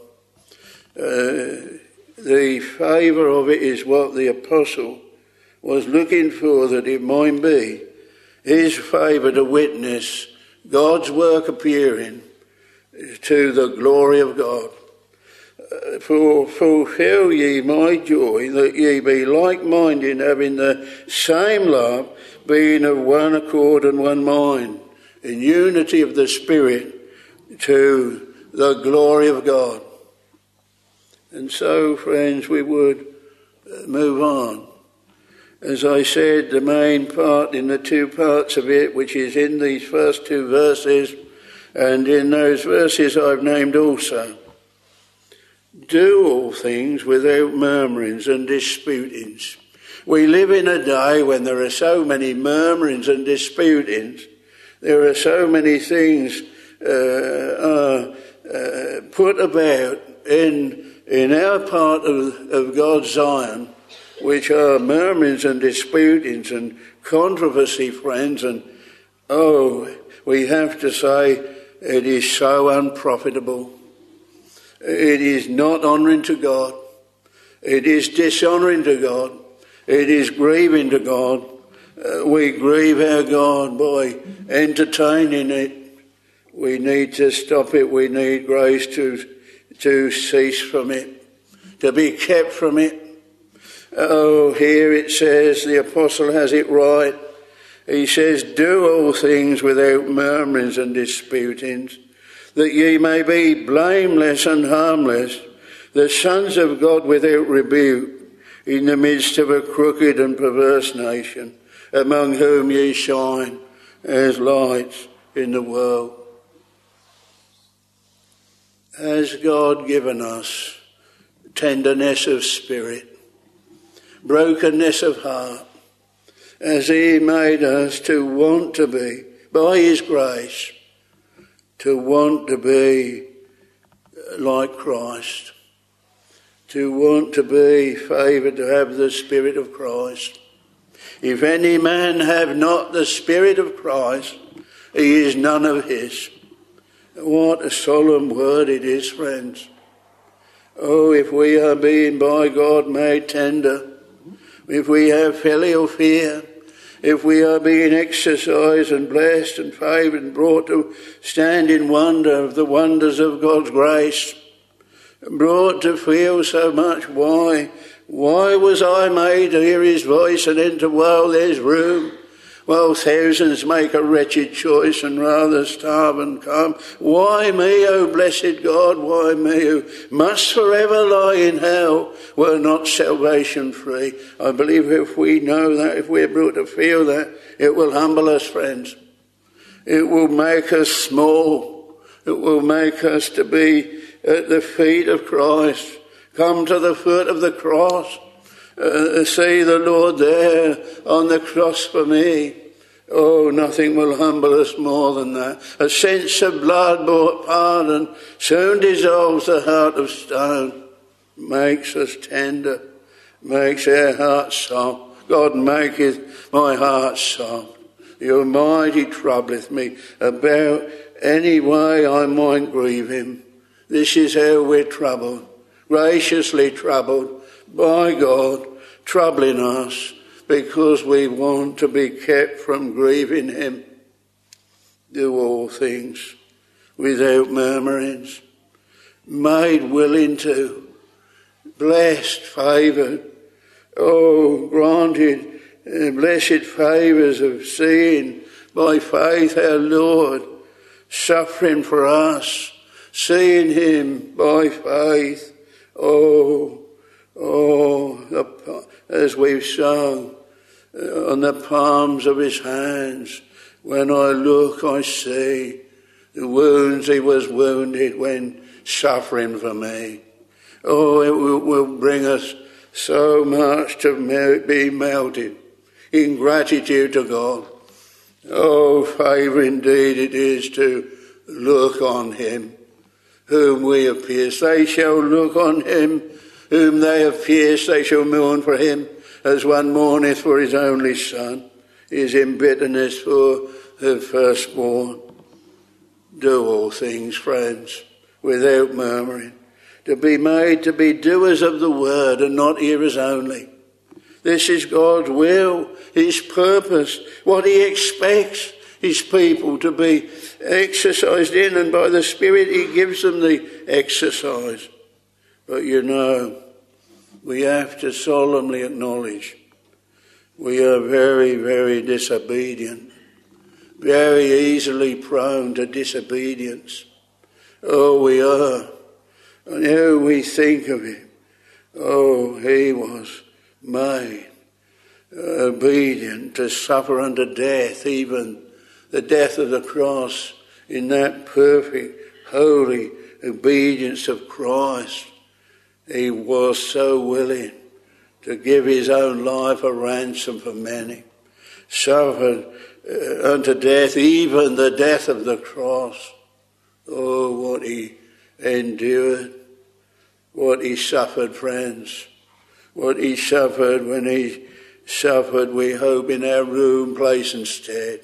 Uh, the favour of it is what the apostle was looking for, that it might be his favour to witness God's work appearing to the glory of God. Uh, for fulfill ye my joy, that ye be like-minded, having the same love, being of one accord and one mind, in unity of the Spirit, to the glory of God. And so, friends, we would move on. As I said, the main part in the two parts of it, which is in these first two verses, and in those verses I've named also. Do all things without murmurings and disputings. We live in a day when there are so many murmurings and disputings. There are so many things uh, are, uh, put about in in our part of, of God's Zion, which are murmurings and disputings and controversy, friends. And oh, we have to say it is so unprofitable. It is not honouring to God. It is dishonouring to God. It is grieving to God. Uh, we grieve our God by entertaining it. We need to stop it. We need grace to, to cease from it, to be kept from it. Oh, here it says, the apostle has it right. He says, do all things without murmurings and disputings, that ye may be blameless and harmless, the sons of God without rebuke, in the midst of a crooked and perverse nation, among whom ye shine as lights in the world. Has God given us tenderness of spirit, brokenness of heart, as he made us to want to be, by his grace, to want to be like Christ, to want to be favoured, to have the Spirit of Christ. If any man have not the Spirit of Christ, he is none of his. What a solemn word it is, friends. Oh, if we are being by God made tender, if we have filial fear, if we are being exercised and blessed and favoured and brought to stand in wonder of the wonders of God's grace, brought to feel so much, why, why was I made to hear his voice and enter while there's room? While thousands make a wretched choice and rather starve and come. Why me, O blessed God, why me who must forever lie in hell, were not salvation free? I believe if we know that, if we're brought to feel that, it will humble us, friends. It will make us small. It will make us to be at the feet of Christ. Come to the foot of the cross. Uh, see the Lord there on the cross for me. Oh, nothing will humble us more than that. A sense of blood-bought pardon soon dissolves the heart of stone, makes us tender, makes our hearts soft. God maketh my heart soft. The Almighty troubleth me about any way I might grieve him. This is how we're troubled, graciously troubled by God, troubling us because we want to be kept from grieving him. Do all things without murmurings, made willing to, blessed, favoured, oh, granted uh, blessed favours of seeing by faith our Lord suffering for us, seeing him by faith. Oh, oh, as we've sung, uh, on the palms of his hands, when I look, I see the wounds he was wounded when suffering for me. Oh, it will, will bring us so much to be melted in gratitude to God. Oh, favour indeed it is to look on him whom we have pierced. They shall look on him whom they have pierced. They shall mourn for him as one mourneth for his only son, is in bitterness for the firstborn. Do all things, friends, without murmuring, to be made to be doers of the word and not hearers only. This is God's will, his purpose, what he expects his people to be exercised in, and by the Spirit he gives them the exercise. But you know, we have to solemnly acknowledge we are very, very disobedient, very easily prone to disobedience. Oh, we are. And how we think of him. Oh, he was made obedient to suffer unto death, even the death of the cross, in that perfect, holy obedience of Christ. He was so willing to give his own life a ransom for many, suffered uh, unto death, even the death of the cross. Oh, what he endured, what he suffered, friends, what he suffered when he suffered, we hope, in our room, place and stead.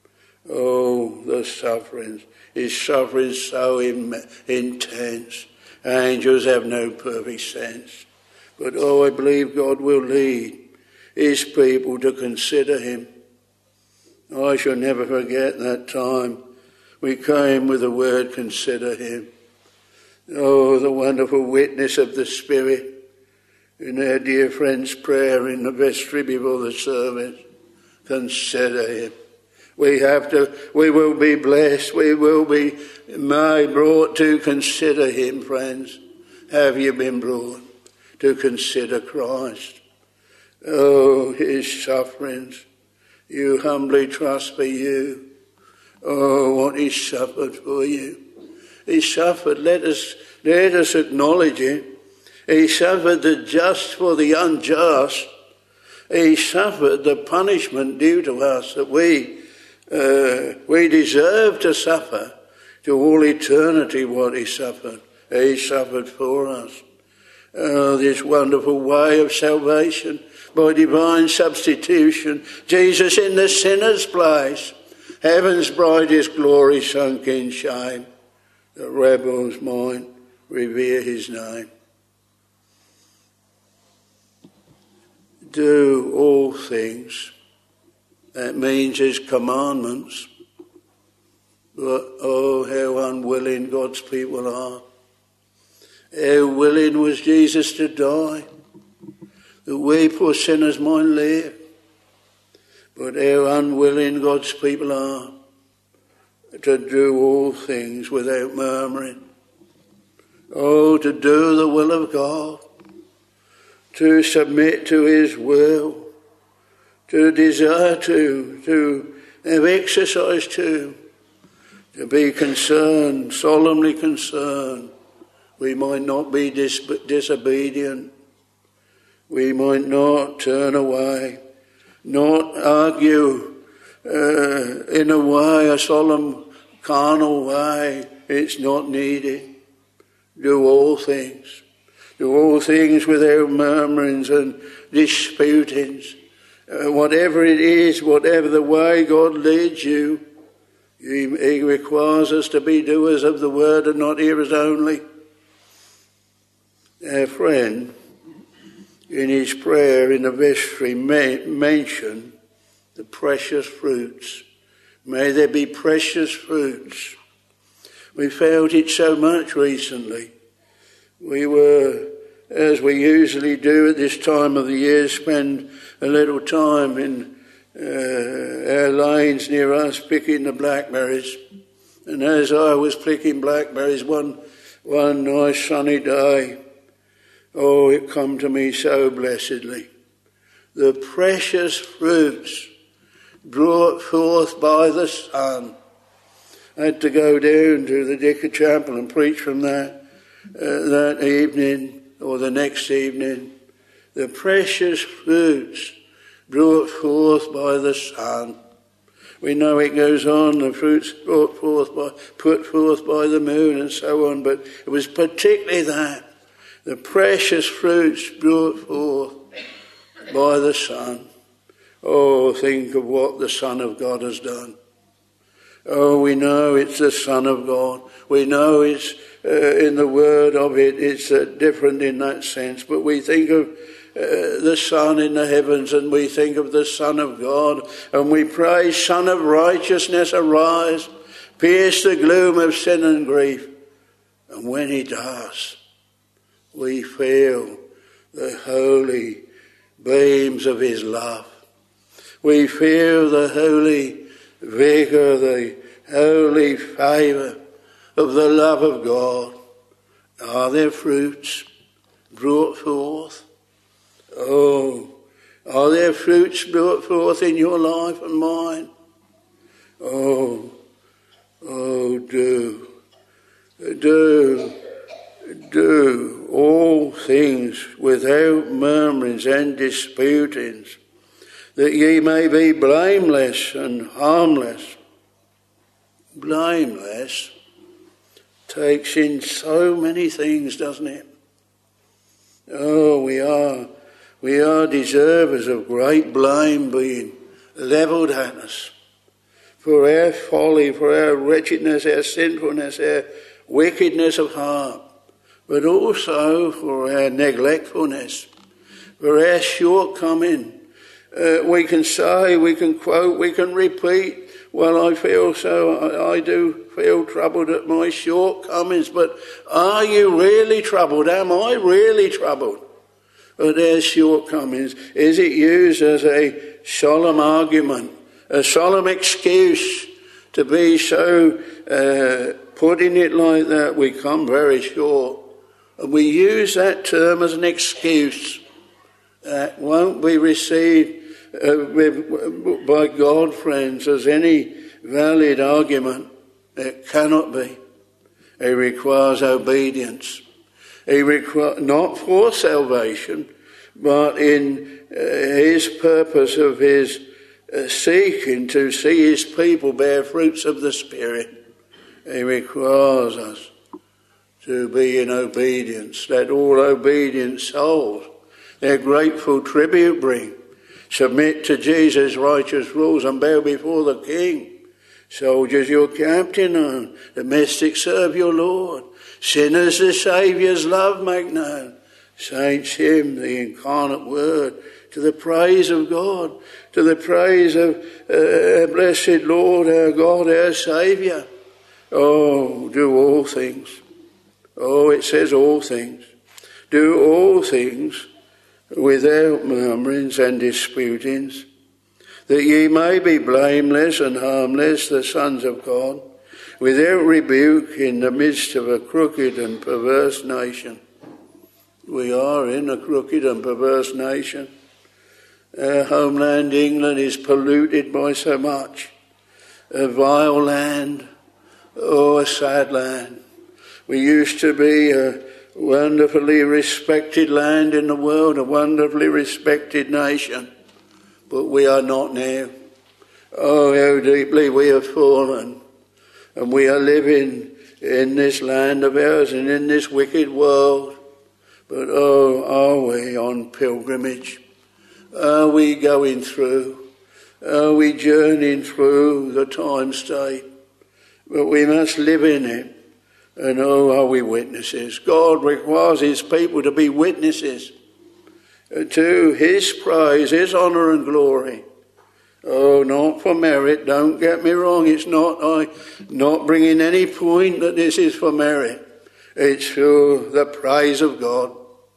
Oh, the sufferings, his suffering so im- intense. Angels have no perfect sense. But oh, I believe God will lead his people to consider him. I shall never forget that time we came with the word, consider him. Oh, the wonderful witness of the Spirit in our dear friend's prayer in the vestry before the service. Consider him. We have to, we will be blessed, we will be made, brought to consider him, friends. Have you been brought to consider Christ? Oh, his sufferings, you humbly trust for you. Oh, what he suffered for you. He suffered, let us, let us acknowledge it. He suffered the just for the unjust. He suffered the punishment due to us that we Uh, we deserve to suffer to all eternity what he suffered. He suffered for us. Oh, this wonderful way of salvation by divine substitution. Jesus in the sinner's place. Heaven's brightest glory sunk in shame. The rebel's mind revere his name. Do all things. That means his commandments. But oh, how unwilling God's people are. How willing was Jesus to die, that we poor sinners might live. But how unwilling God's people are to do all things without murmuring. Oh, to do the will of God, to submit to his will, to desire to, to have exercise to, to be concerned, solemnly concerned. We might not be dis- disobedient. We might not turn away, not argue uh, in a way, a solemn, carnal way. It's not needed. Do all things. Do all things without murmurings and disputings. Uh, whatever it is, whatever the way God leads you, he, he requires us to be doers of the word and not hearers only. Our friend in his prayer in the vestry mentioned the precious fruits. May there be precious fruits. We felt it so much recently. We were, as we usually do at this time of the year, spend a little time in uh, our lanes near us picking the blackberries. And as I was picking blackberries one, one nice sunny day, oh, it come to me so blessedly. The precious fruits brought forth by the sun. I had to go down to the Dicker Chapel and preach from that uh, that evening or the next evening. The precious fruits brought forth by the sun. We know it goes on, the fruits brought forth by, put forth by the moon and so on, but it was particularly that. The precious fruits brought forth by the sun. Oh, think of what the Son of God has done. Oh, we know it's the Son of God. We know it's uh, in the word of it, it's uh, different in that sense. But we think of uh, the Son in the heavens, and we think of the Son of God, and we pray, Son of righteousness, arise, pierce the gloom of sin and grief. And when he does, we feel the holy beams of his love. We feel the holy vigour, the holy favour of the love of God. Are there fruits brought forth? Oh, are there fruits brought forth in your life and mine? Oh, oh, do, do, do all things without murmurings and disputings, that ye may be blameless and harmless. Blameless takes in so many things, doesn't it? Oh, we are, we are deservers of great blame being levelled at us for our folly, for our wretchedness, our sinfulness, our wickedness of heart, but also for our neglectfulness, for our shortcoming. Uh, we can say, we can quote, we can repeat, well, I feel so, I, I do feel troubled at my shortcomings, but are you really troubled? Am I really troubled at our shortcomings? Is it used as a solemn argument, a solemn excuse to be so, uh, putting it like that, we come very short. And we use that term as an excuse that won't be received uh, with, by God, friends, as any valid argument. It cannot be. It requires obedience. It requires, not for salvation, but in uh, his purpose of his uh, seeking to see his people bear fruits of the Spirit. It requires us to be in obedience. Let all obedient souls their grateful tribute bring. Submit to Jesus' righteous rules and bow before the King. Soldiers your captain on, domestics serve your Lord. Sinners the Saviour's love make known. Saints hymn the incarnate word to the praise of God, to the praise of uh, our blessed Lord, our God, our Saviour. Oh, do all things. Oh, it says all things. Do all things without murmurings and disputings, that ye may be blameless and harmless, the sons of God, without rebuke in the midst of a crooked and perverse nation. We are in a crooked and perverse nation. Our homeland, England, is polluted by so much. A vile land, oh, a sad land. We used to be a wonderfully respected land in the world, a wonderfully respected nation, but we are not now. Oh, how deeply we have fallen, and we are living in this land of ours and in this wicked world. But oh, are we on pilgrimage? Are we going through? Are we journeying through the time state? But we must live in it. And oh, are we witnesses? God requires his people to be witnesses. to his praise, his honour and glory. Oh, not for merit, don't get me wrong. It's not, I not bringing any point that this is for merit. It's for the praise of God.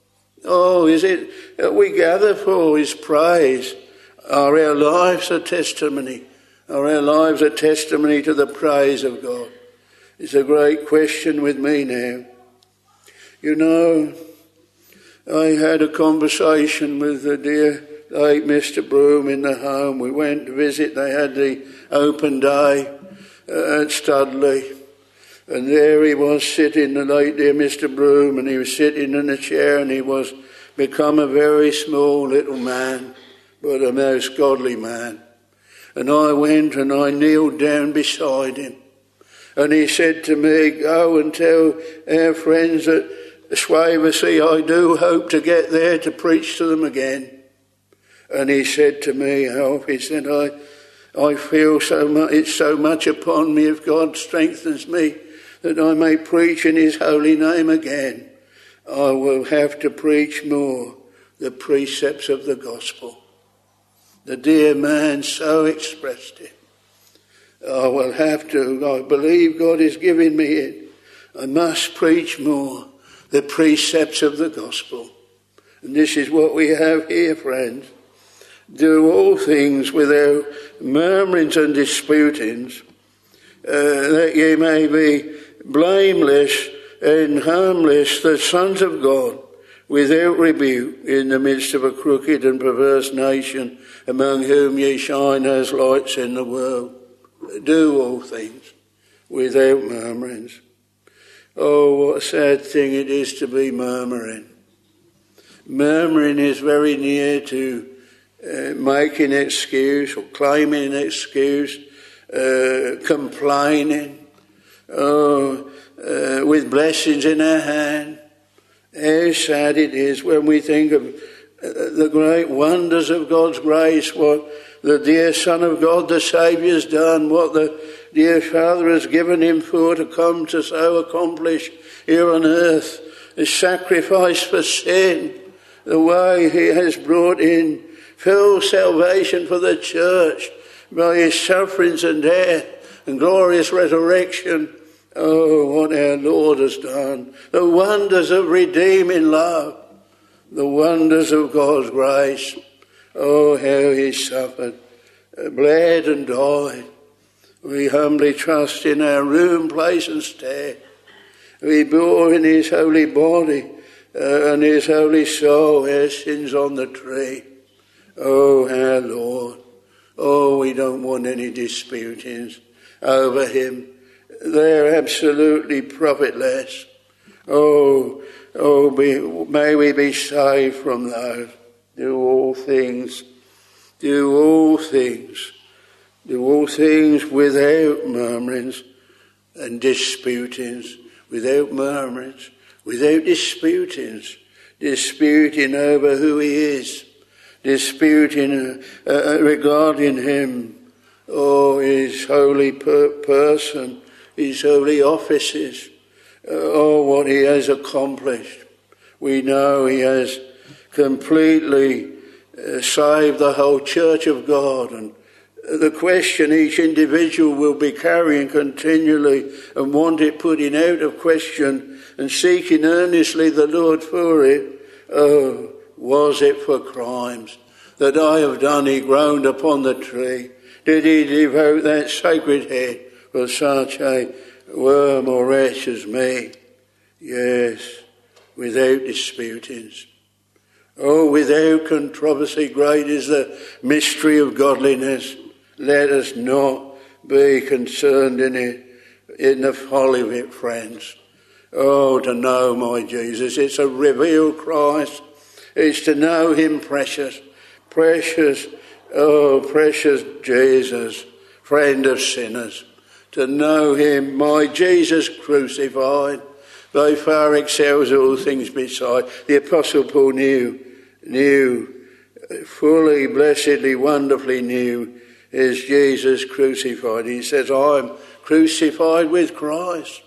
Oh, is it that we gather for his praise? Are our lives a testimony? Are our lives a testimony to the praise of God? It's a great question with me now. You know, I had a conversation with the dear late Mister Broom in the home. We went to visit. They had the open day at Studley. And there he was sitting, the late dear Mister Broom, and he was sitting in a chair, and he was become a very small little man, but a most godly man. And I went and I kneeled down beside him. And he said to me, go and tell our friends at Swavesey, I do hope to get there to preach to them again. And he said to me, Alf, he said, I, I feel so much, it's so much upon me if God strengthens me that I may preach in his holy name again. I will have to preach more the precepts of the gospel. The dear man so expressed it. I will have to, I believe God is giving me it. I must preach more the precepts of the gospel. And this is what we have here, friends. Do all things without murmurings and disputings, uh, that ye may be blameless and harmless, the sons of God, without rebuke, in the midst of a crooked and perverse nation, among whom ye shine as lights in the world. Do all things without murmurings. Oh, what a sad thing it is to be murmuring. Murmuring is very near to uh, making an excuse or claiming an excuse, uh, complaining, oh, uh, with blessings in our hand. How sad it is when we think of the great wonders of God's grace, what the dear Son of God, the Saviour's done, what the dear Father has given him for to come to so accomplish here on earth, the sacrifice for sin, the way he has brought in full salvation for the church by his sufferings and death and glorious resurrection. Oh, what our Lord has done. The wonders of redeeming love. The wonders of God's grace. Oh, how he suffered, bled and died. We humbly trust in our room, place and stead. We bore in his holy body uh, and his holy soul our sins on the tree. Oh, our Lord. Oh, we don't want any disputings over him. They're absolutely profitless. Oh, oh, be, may we be saved from those. Do all things, do all things, do all things without murmurings and disputings, without murmurings, without disputings, disputing over who he is, disputing uh, uh, regarding him, oh, his holy per- person, his holy offices, uh, oh, what he has accomplished. We know he has completely uh, saved the whole church of God, and the question each individual will be carrying continually and want it putting out of question and seeking earnestly the Lord for it. Oh, was it for crimes that I have done? He groaned upon the tree. Did he devote that sacred head for such a worm or wretch as me? Yes, without disputings. Oh, without controversy, great is the mystery of godliness. Let us not be concerned in it, in the folly of it, friends. Oh, to know my Jesus, it's a revealed Christ. It's to know him precious, precious, oh, precious Jesus, friend of sinners. To know him, my Jesus crucified, by far excels all things beside. The Apostle Paul knew, knew, fully, blessedly, wonderfully knew is Jesus crucified. He says, I am crucified with Christ.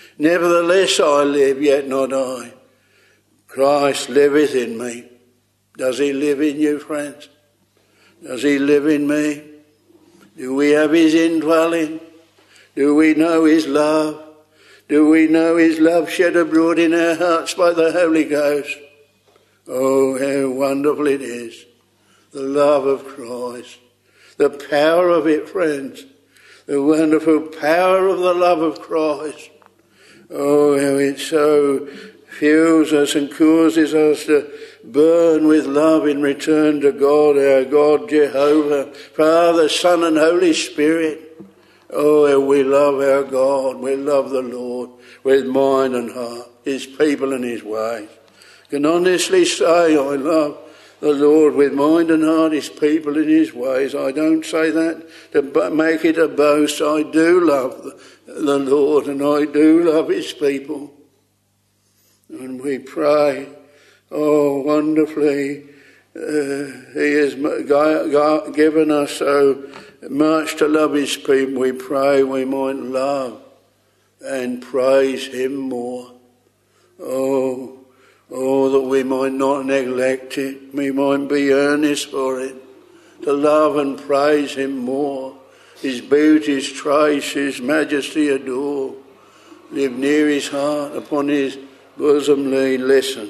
Nevertheless I live, yet not I. Christ liveth in me. Does he live in you, friends? Does he live in me? Do we have his indwelling? Do we know his love? Do we know his love shed abroad in our hearts by the Holy Ghost? Oh, how wonderful it is. The love of Christ. The power of it, friends. The wonderful power of the love of Christ. Oh, how it so fuels us and causes us to burn with love in return to God, our God, Jehovah, Father, Son and Holy Spirit. Oh, how we love our God. We love the Lord with mind and heart, his people and his ways. I can honestly say I love the Lord with mind and heart, his people and his ways. I don't say that to make it a boast. I do love the, the Lord and I do love his people. And we pray, oh, wonderfully, uh, he has given us so much to love his people. We pray we might love and praise him more. Oh, Oh, that we might not neglect it. We might be earnest for it. To love and praise him more. His beauties trace, his majesty adore. Live near his heart, upon his bosom lean. Listen.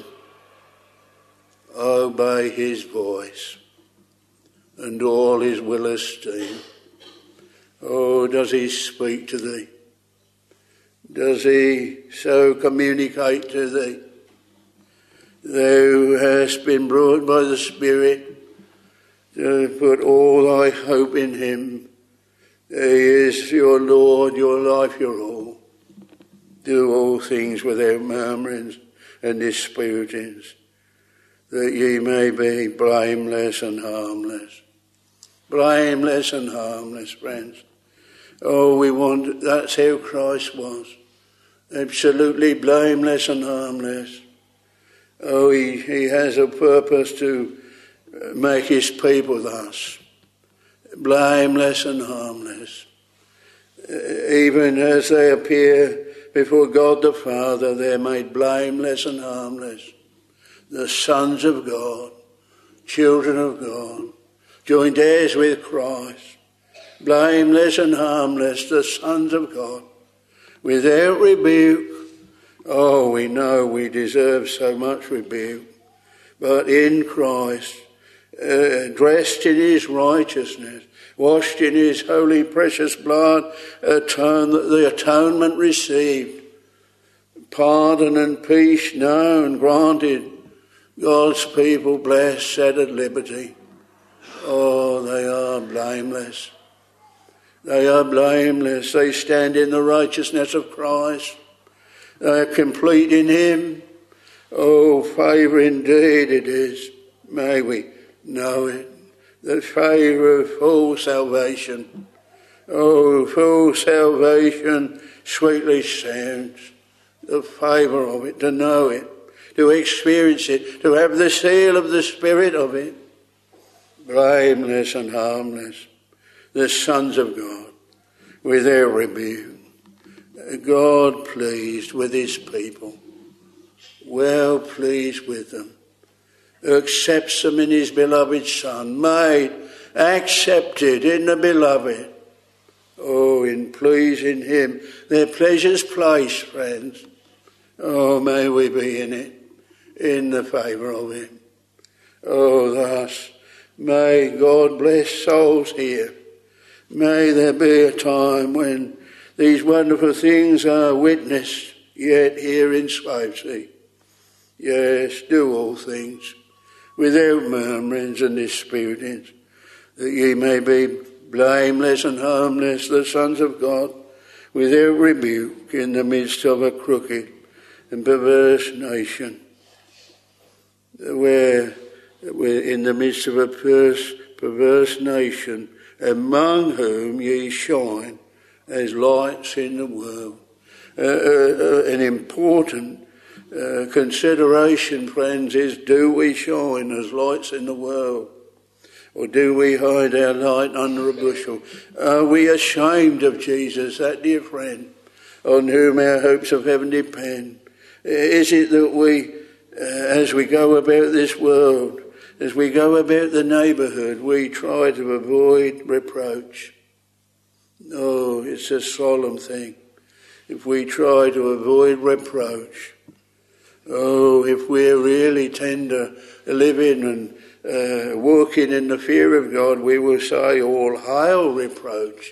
Obey his voice. And all his will esteem. Oh, does he speak to thee? Does he so communicate to thee? Thou hast been brought by the Spirit to put all thy hope in him. He is your Lord, your life, your all. Do all things without murmurings and disputings, that ye may be blameless and harmless. Blameless and harmless, friends. Oh, we want, that's how Christ was. Absolutely blameless and harmless. Oh, he, he has a purpose to make his people thus, blameless and harmless. Even as they appear before God the Father, they're made blameless and harmless. The sons of God, children of God, joint heirs with Christ, blameless and harmless, the sons of God, without rebuke. Oh, we know we deserve so much rebuke, but in Christ, uh, dressed in his righteousness, washed in his holy precious blood, atone, the atonement received, pardon and peace known, granted, God's people blessed, set at liberty. Oh, they are blameless. They are blameless. They stand in the righteousness of Christ. They are complete in him. Oh, favour indeed it is. May we know it. The favour of full salvation. Oh, full salvation sweetly sounds. The favour of it, to know it, to experience it, to have the seal of the Spirit of it. Blameless and harmless. The sons of God, without rebuke. God pleased with his people, well pleased with them, accepts them in his beloved Son, made, accepted in the beloved. Oh, in pleasing him, their pleasure's place, friends. Oh, may we be in it, in the favour of him. Oh, thus, may God bless souls here. May there be a time when these wonderful things are witnessed, yet here in Swavesey. Yes, do all things without murmurings and disputings, that ye may be blameless and harmless, the sons of God, without rebuke in the midst of a crooked and perverse nation, where, where in the midst of a perverse, perverse nation, among whom ye shine as lights in the world. Uh, uh, an important uh, consideration, friends, is do we shine as lights in the world? Or do we hide our light under a bushel? Are we ashamed of Jesus, that dear friend, on whom our hopes of heaven depend? Is it that we, uh, as we go about this world, as we go about the neighbourhood, we try to avoid reproach. Oh, it's a solemn thing. If we try to avoid reproach, oh, if we're really tender, living and uh, walking in the fear of God, we will say, all hail reproach.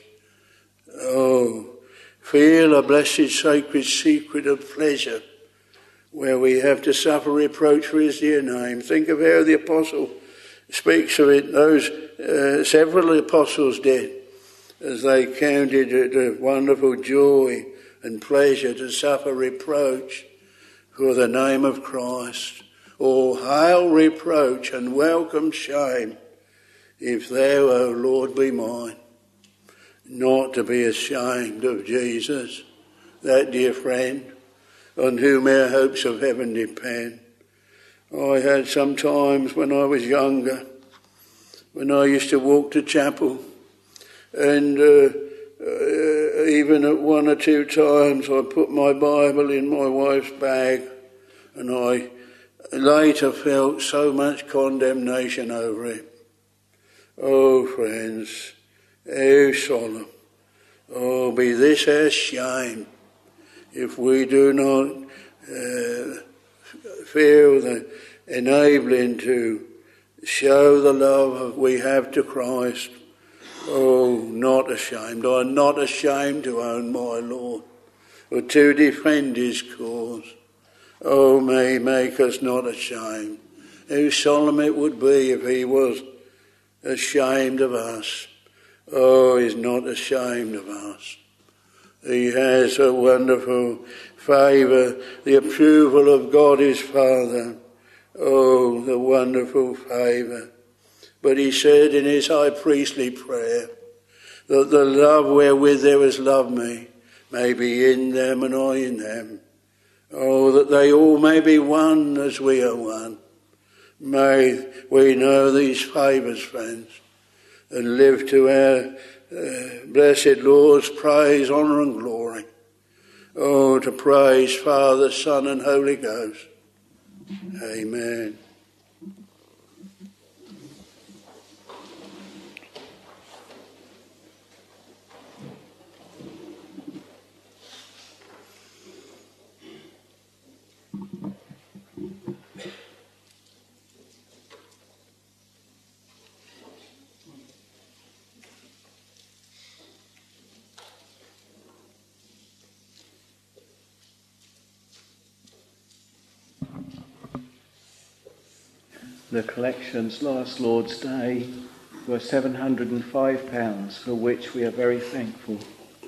Oh, feel a blessed sacred secret of pleasure where we have to suffer reproach for his dear name. Think of how the apostle speaks of it. Those uh, several apostles did, as they counted it a wonderful joy and pleasure to suffer reproach for the name of Christ. Oh, hail reproach and welcome shame, if thou, O Lord, be mine. Not to be ashamed of Jesus, that dear friend, on whom our hopes of heaven depend. I had some times when I was younger, when I used to walk to chapel, and uh, uh, even at one or two times I put my Bible in my wife's bag, and I later felt so much condemnation over it. Oh, friends, how solemn. Oh, be this our shame if we do not uh, feel the enabling to show the love we have to Christ. Oh, not ashamed. I'm not ashamed to own my Lord, or to defend his cause. Oh, may he make us not ashamed. How solemn it would be if he was ashamed of us. Oh, he's not ashamed of us. He has a wonderful favour, the approval of God his Father. Oh, the wonderful favour. But he said in his high priestly prayer that the love wherewith thou hast loved me may be in them and I in them. Oh, that they all may be one as we are one. May we know these favours, friends, and live to our uh, blessed Lord's praise, honour and glory. Oh, to praise Father, Son and Holy Ghost. Amen. The collections last Lord's Day were seven hundred and five pounds, for which we are very thankful.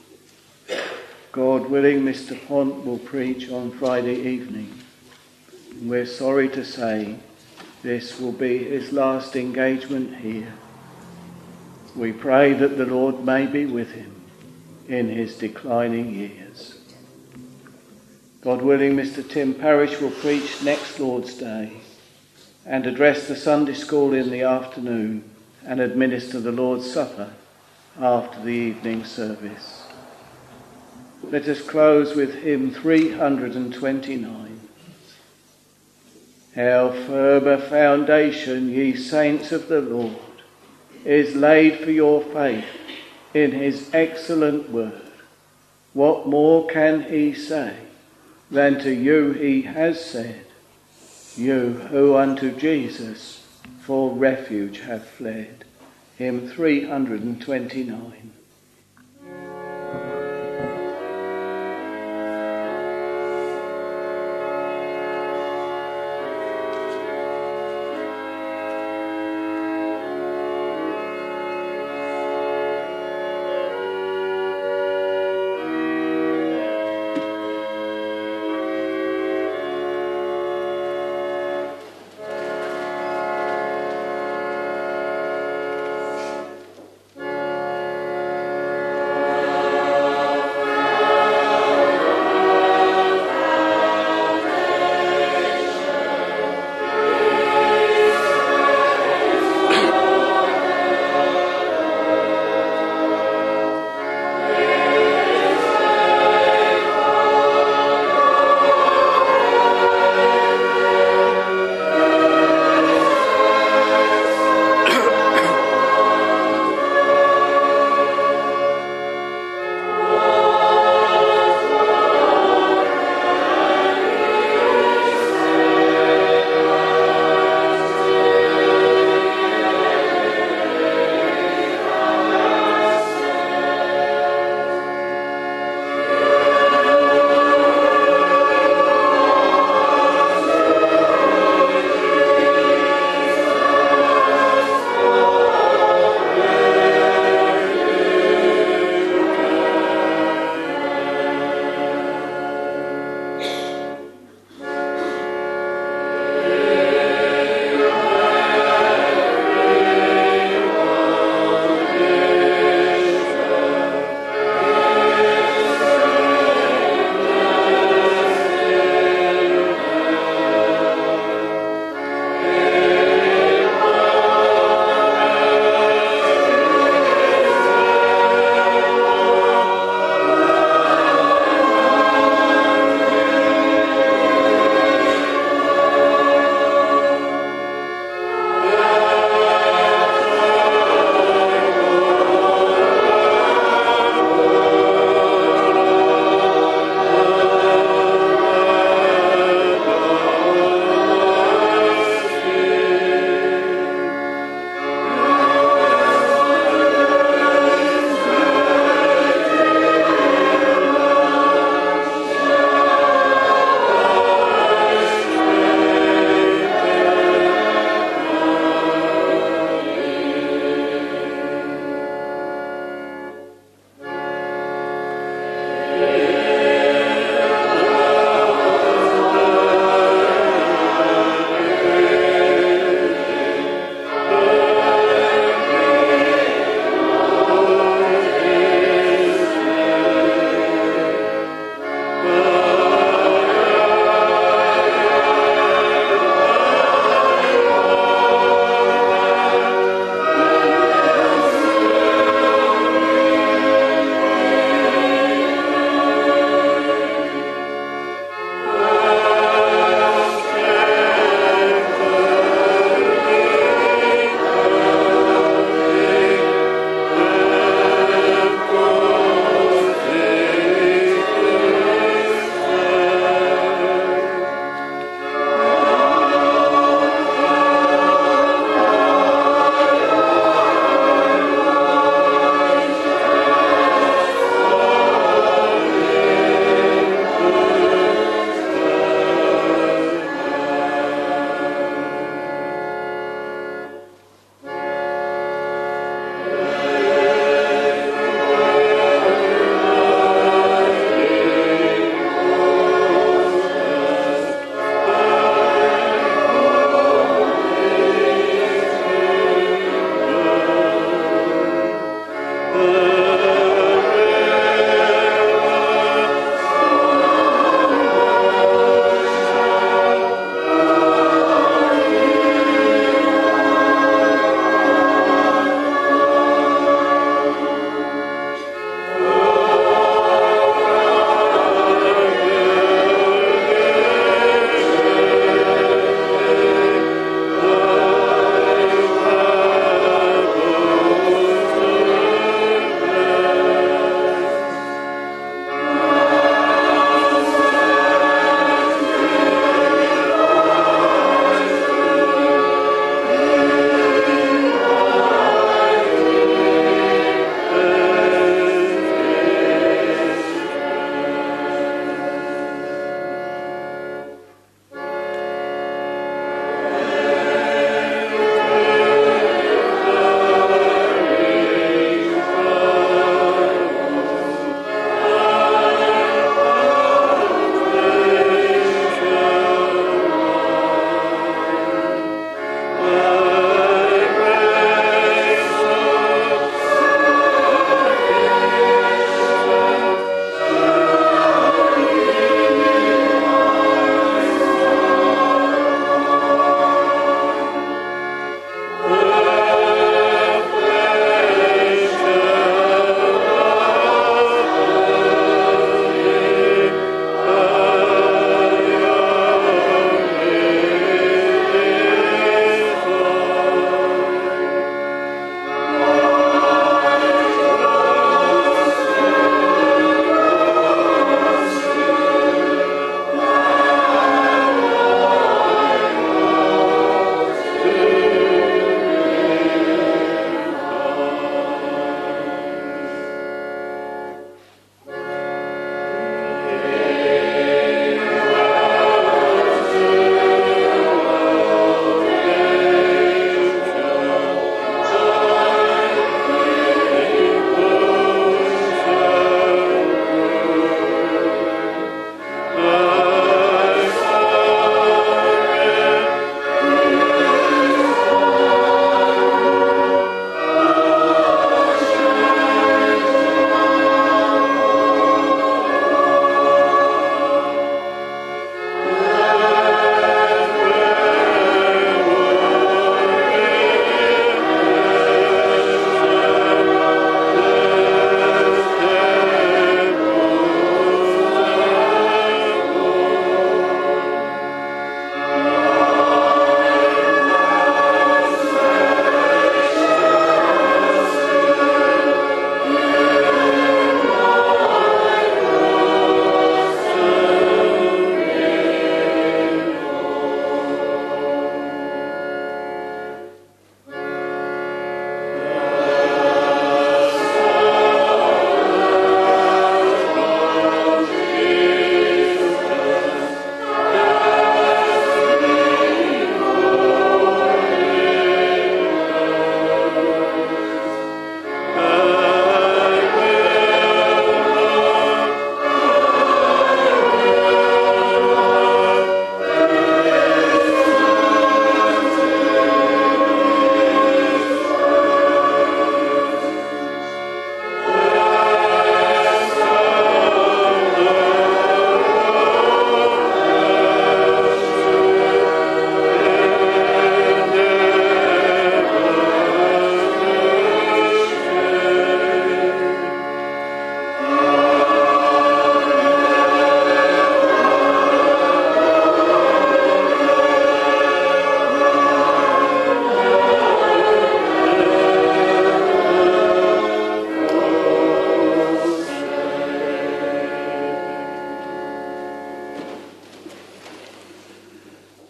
God willing, Mister Pont will preach on Friday evening. We're sorry to say this will be his last engagement here. We pray that the Lord may be with him in his declining years. God willing, Mister Tim Parish will preach next Lord's Day and address the Sunday school in the afternoon and administer the Lord's Supper after the evening service. Let us close with hymn three hundred twenty-nine. How firm a foundation, ye saints of the Lord, is laid for your faith in his excellent word. What more can he say than to you he has said, you who unto Jesus for refuge have fled? Hymn three hundred twenty-nine.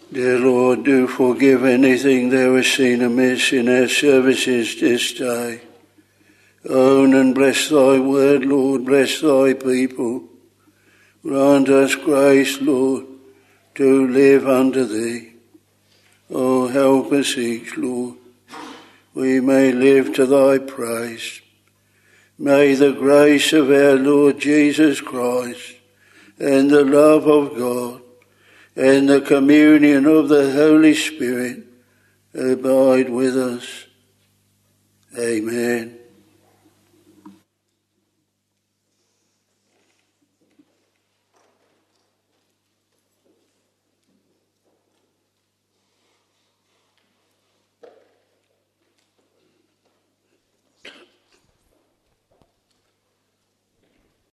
Dear Lord, do forgive anything thou hast seen amiss in our services this day. Own and bless thy word, Lord, bless thy people. Grant us grace, Lord, to live under thee. Oh, help us each, Lord, we may live to thy praise. May the grace of our Lord Jesus Christ and the love of God and the communion of the Holy Spirit abide with us. Amen.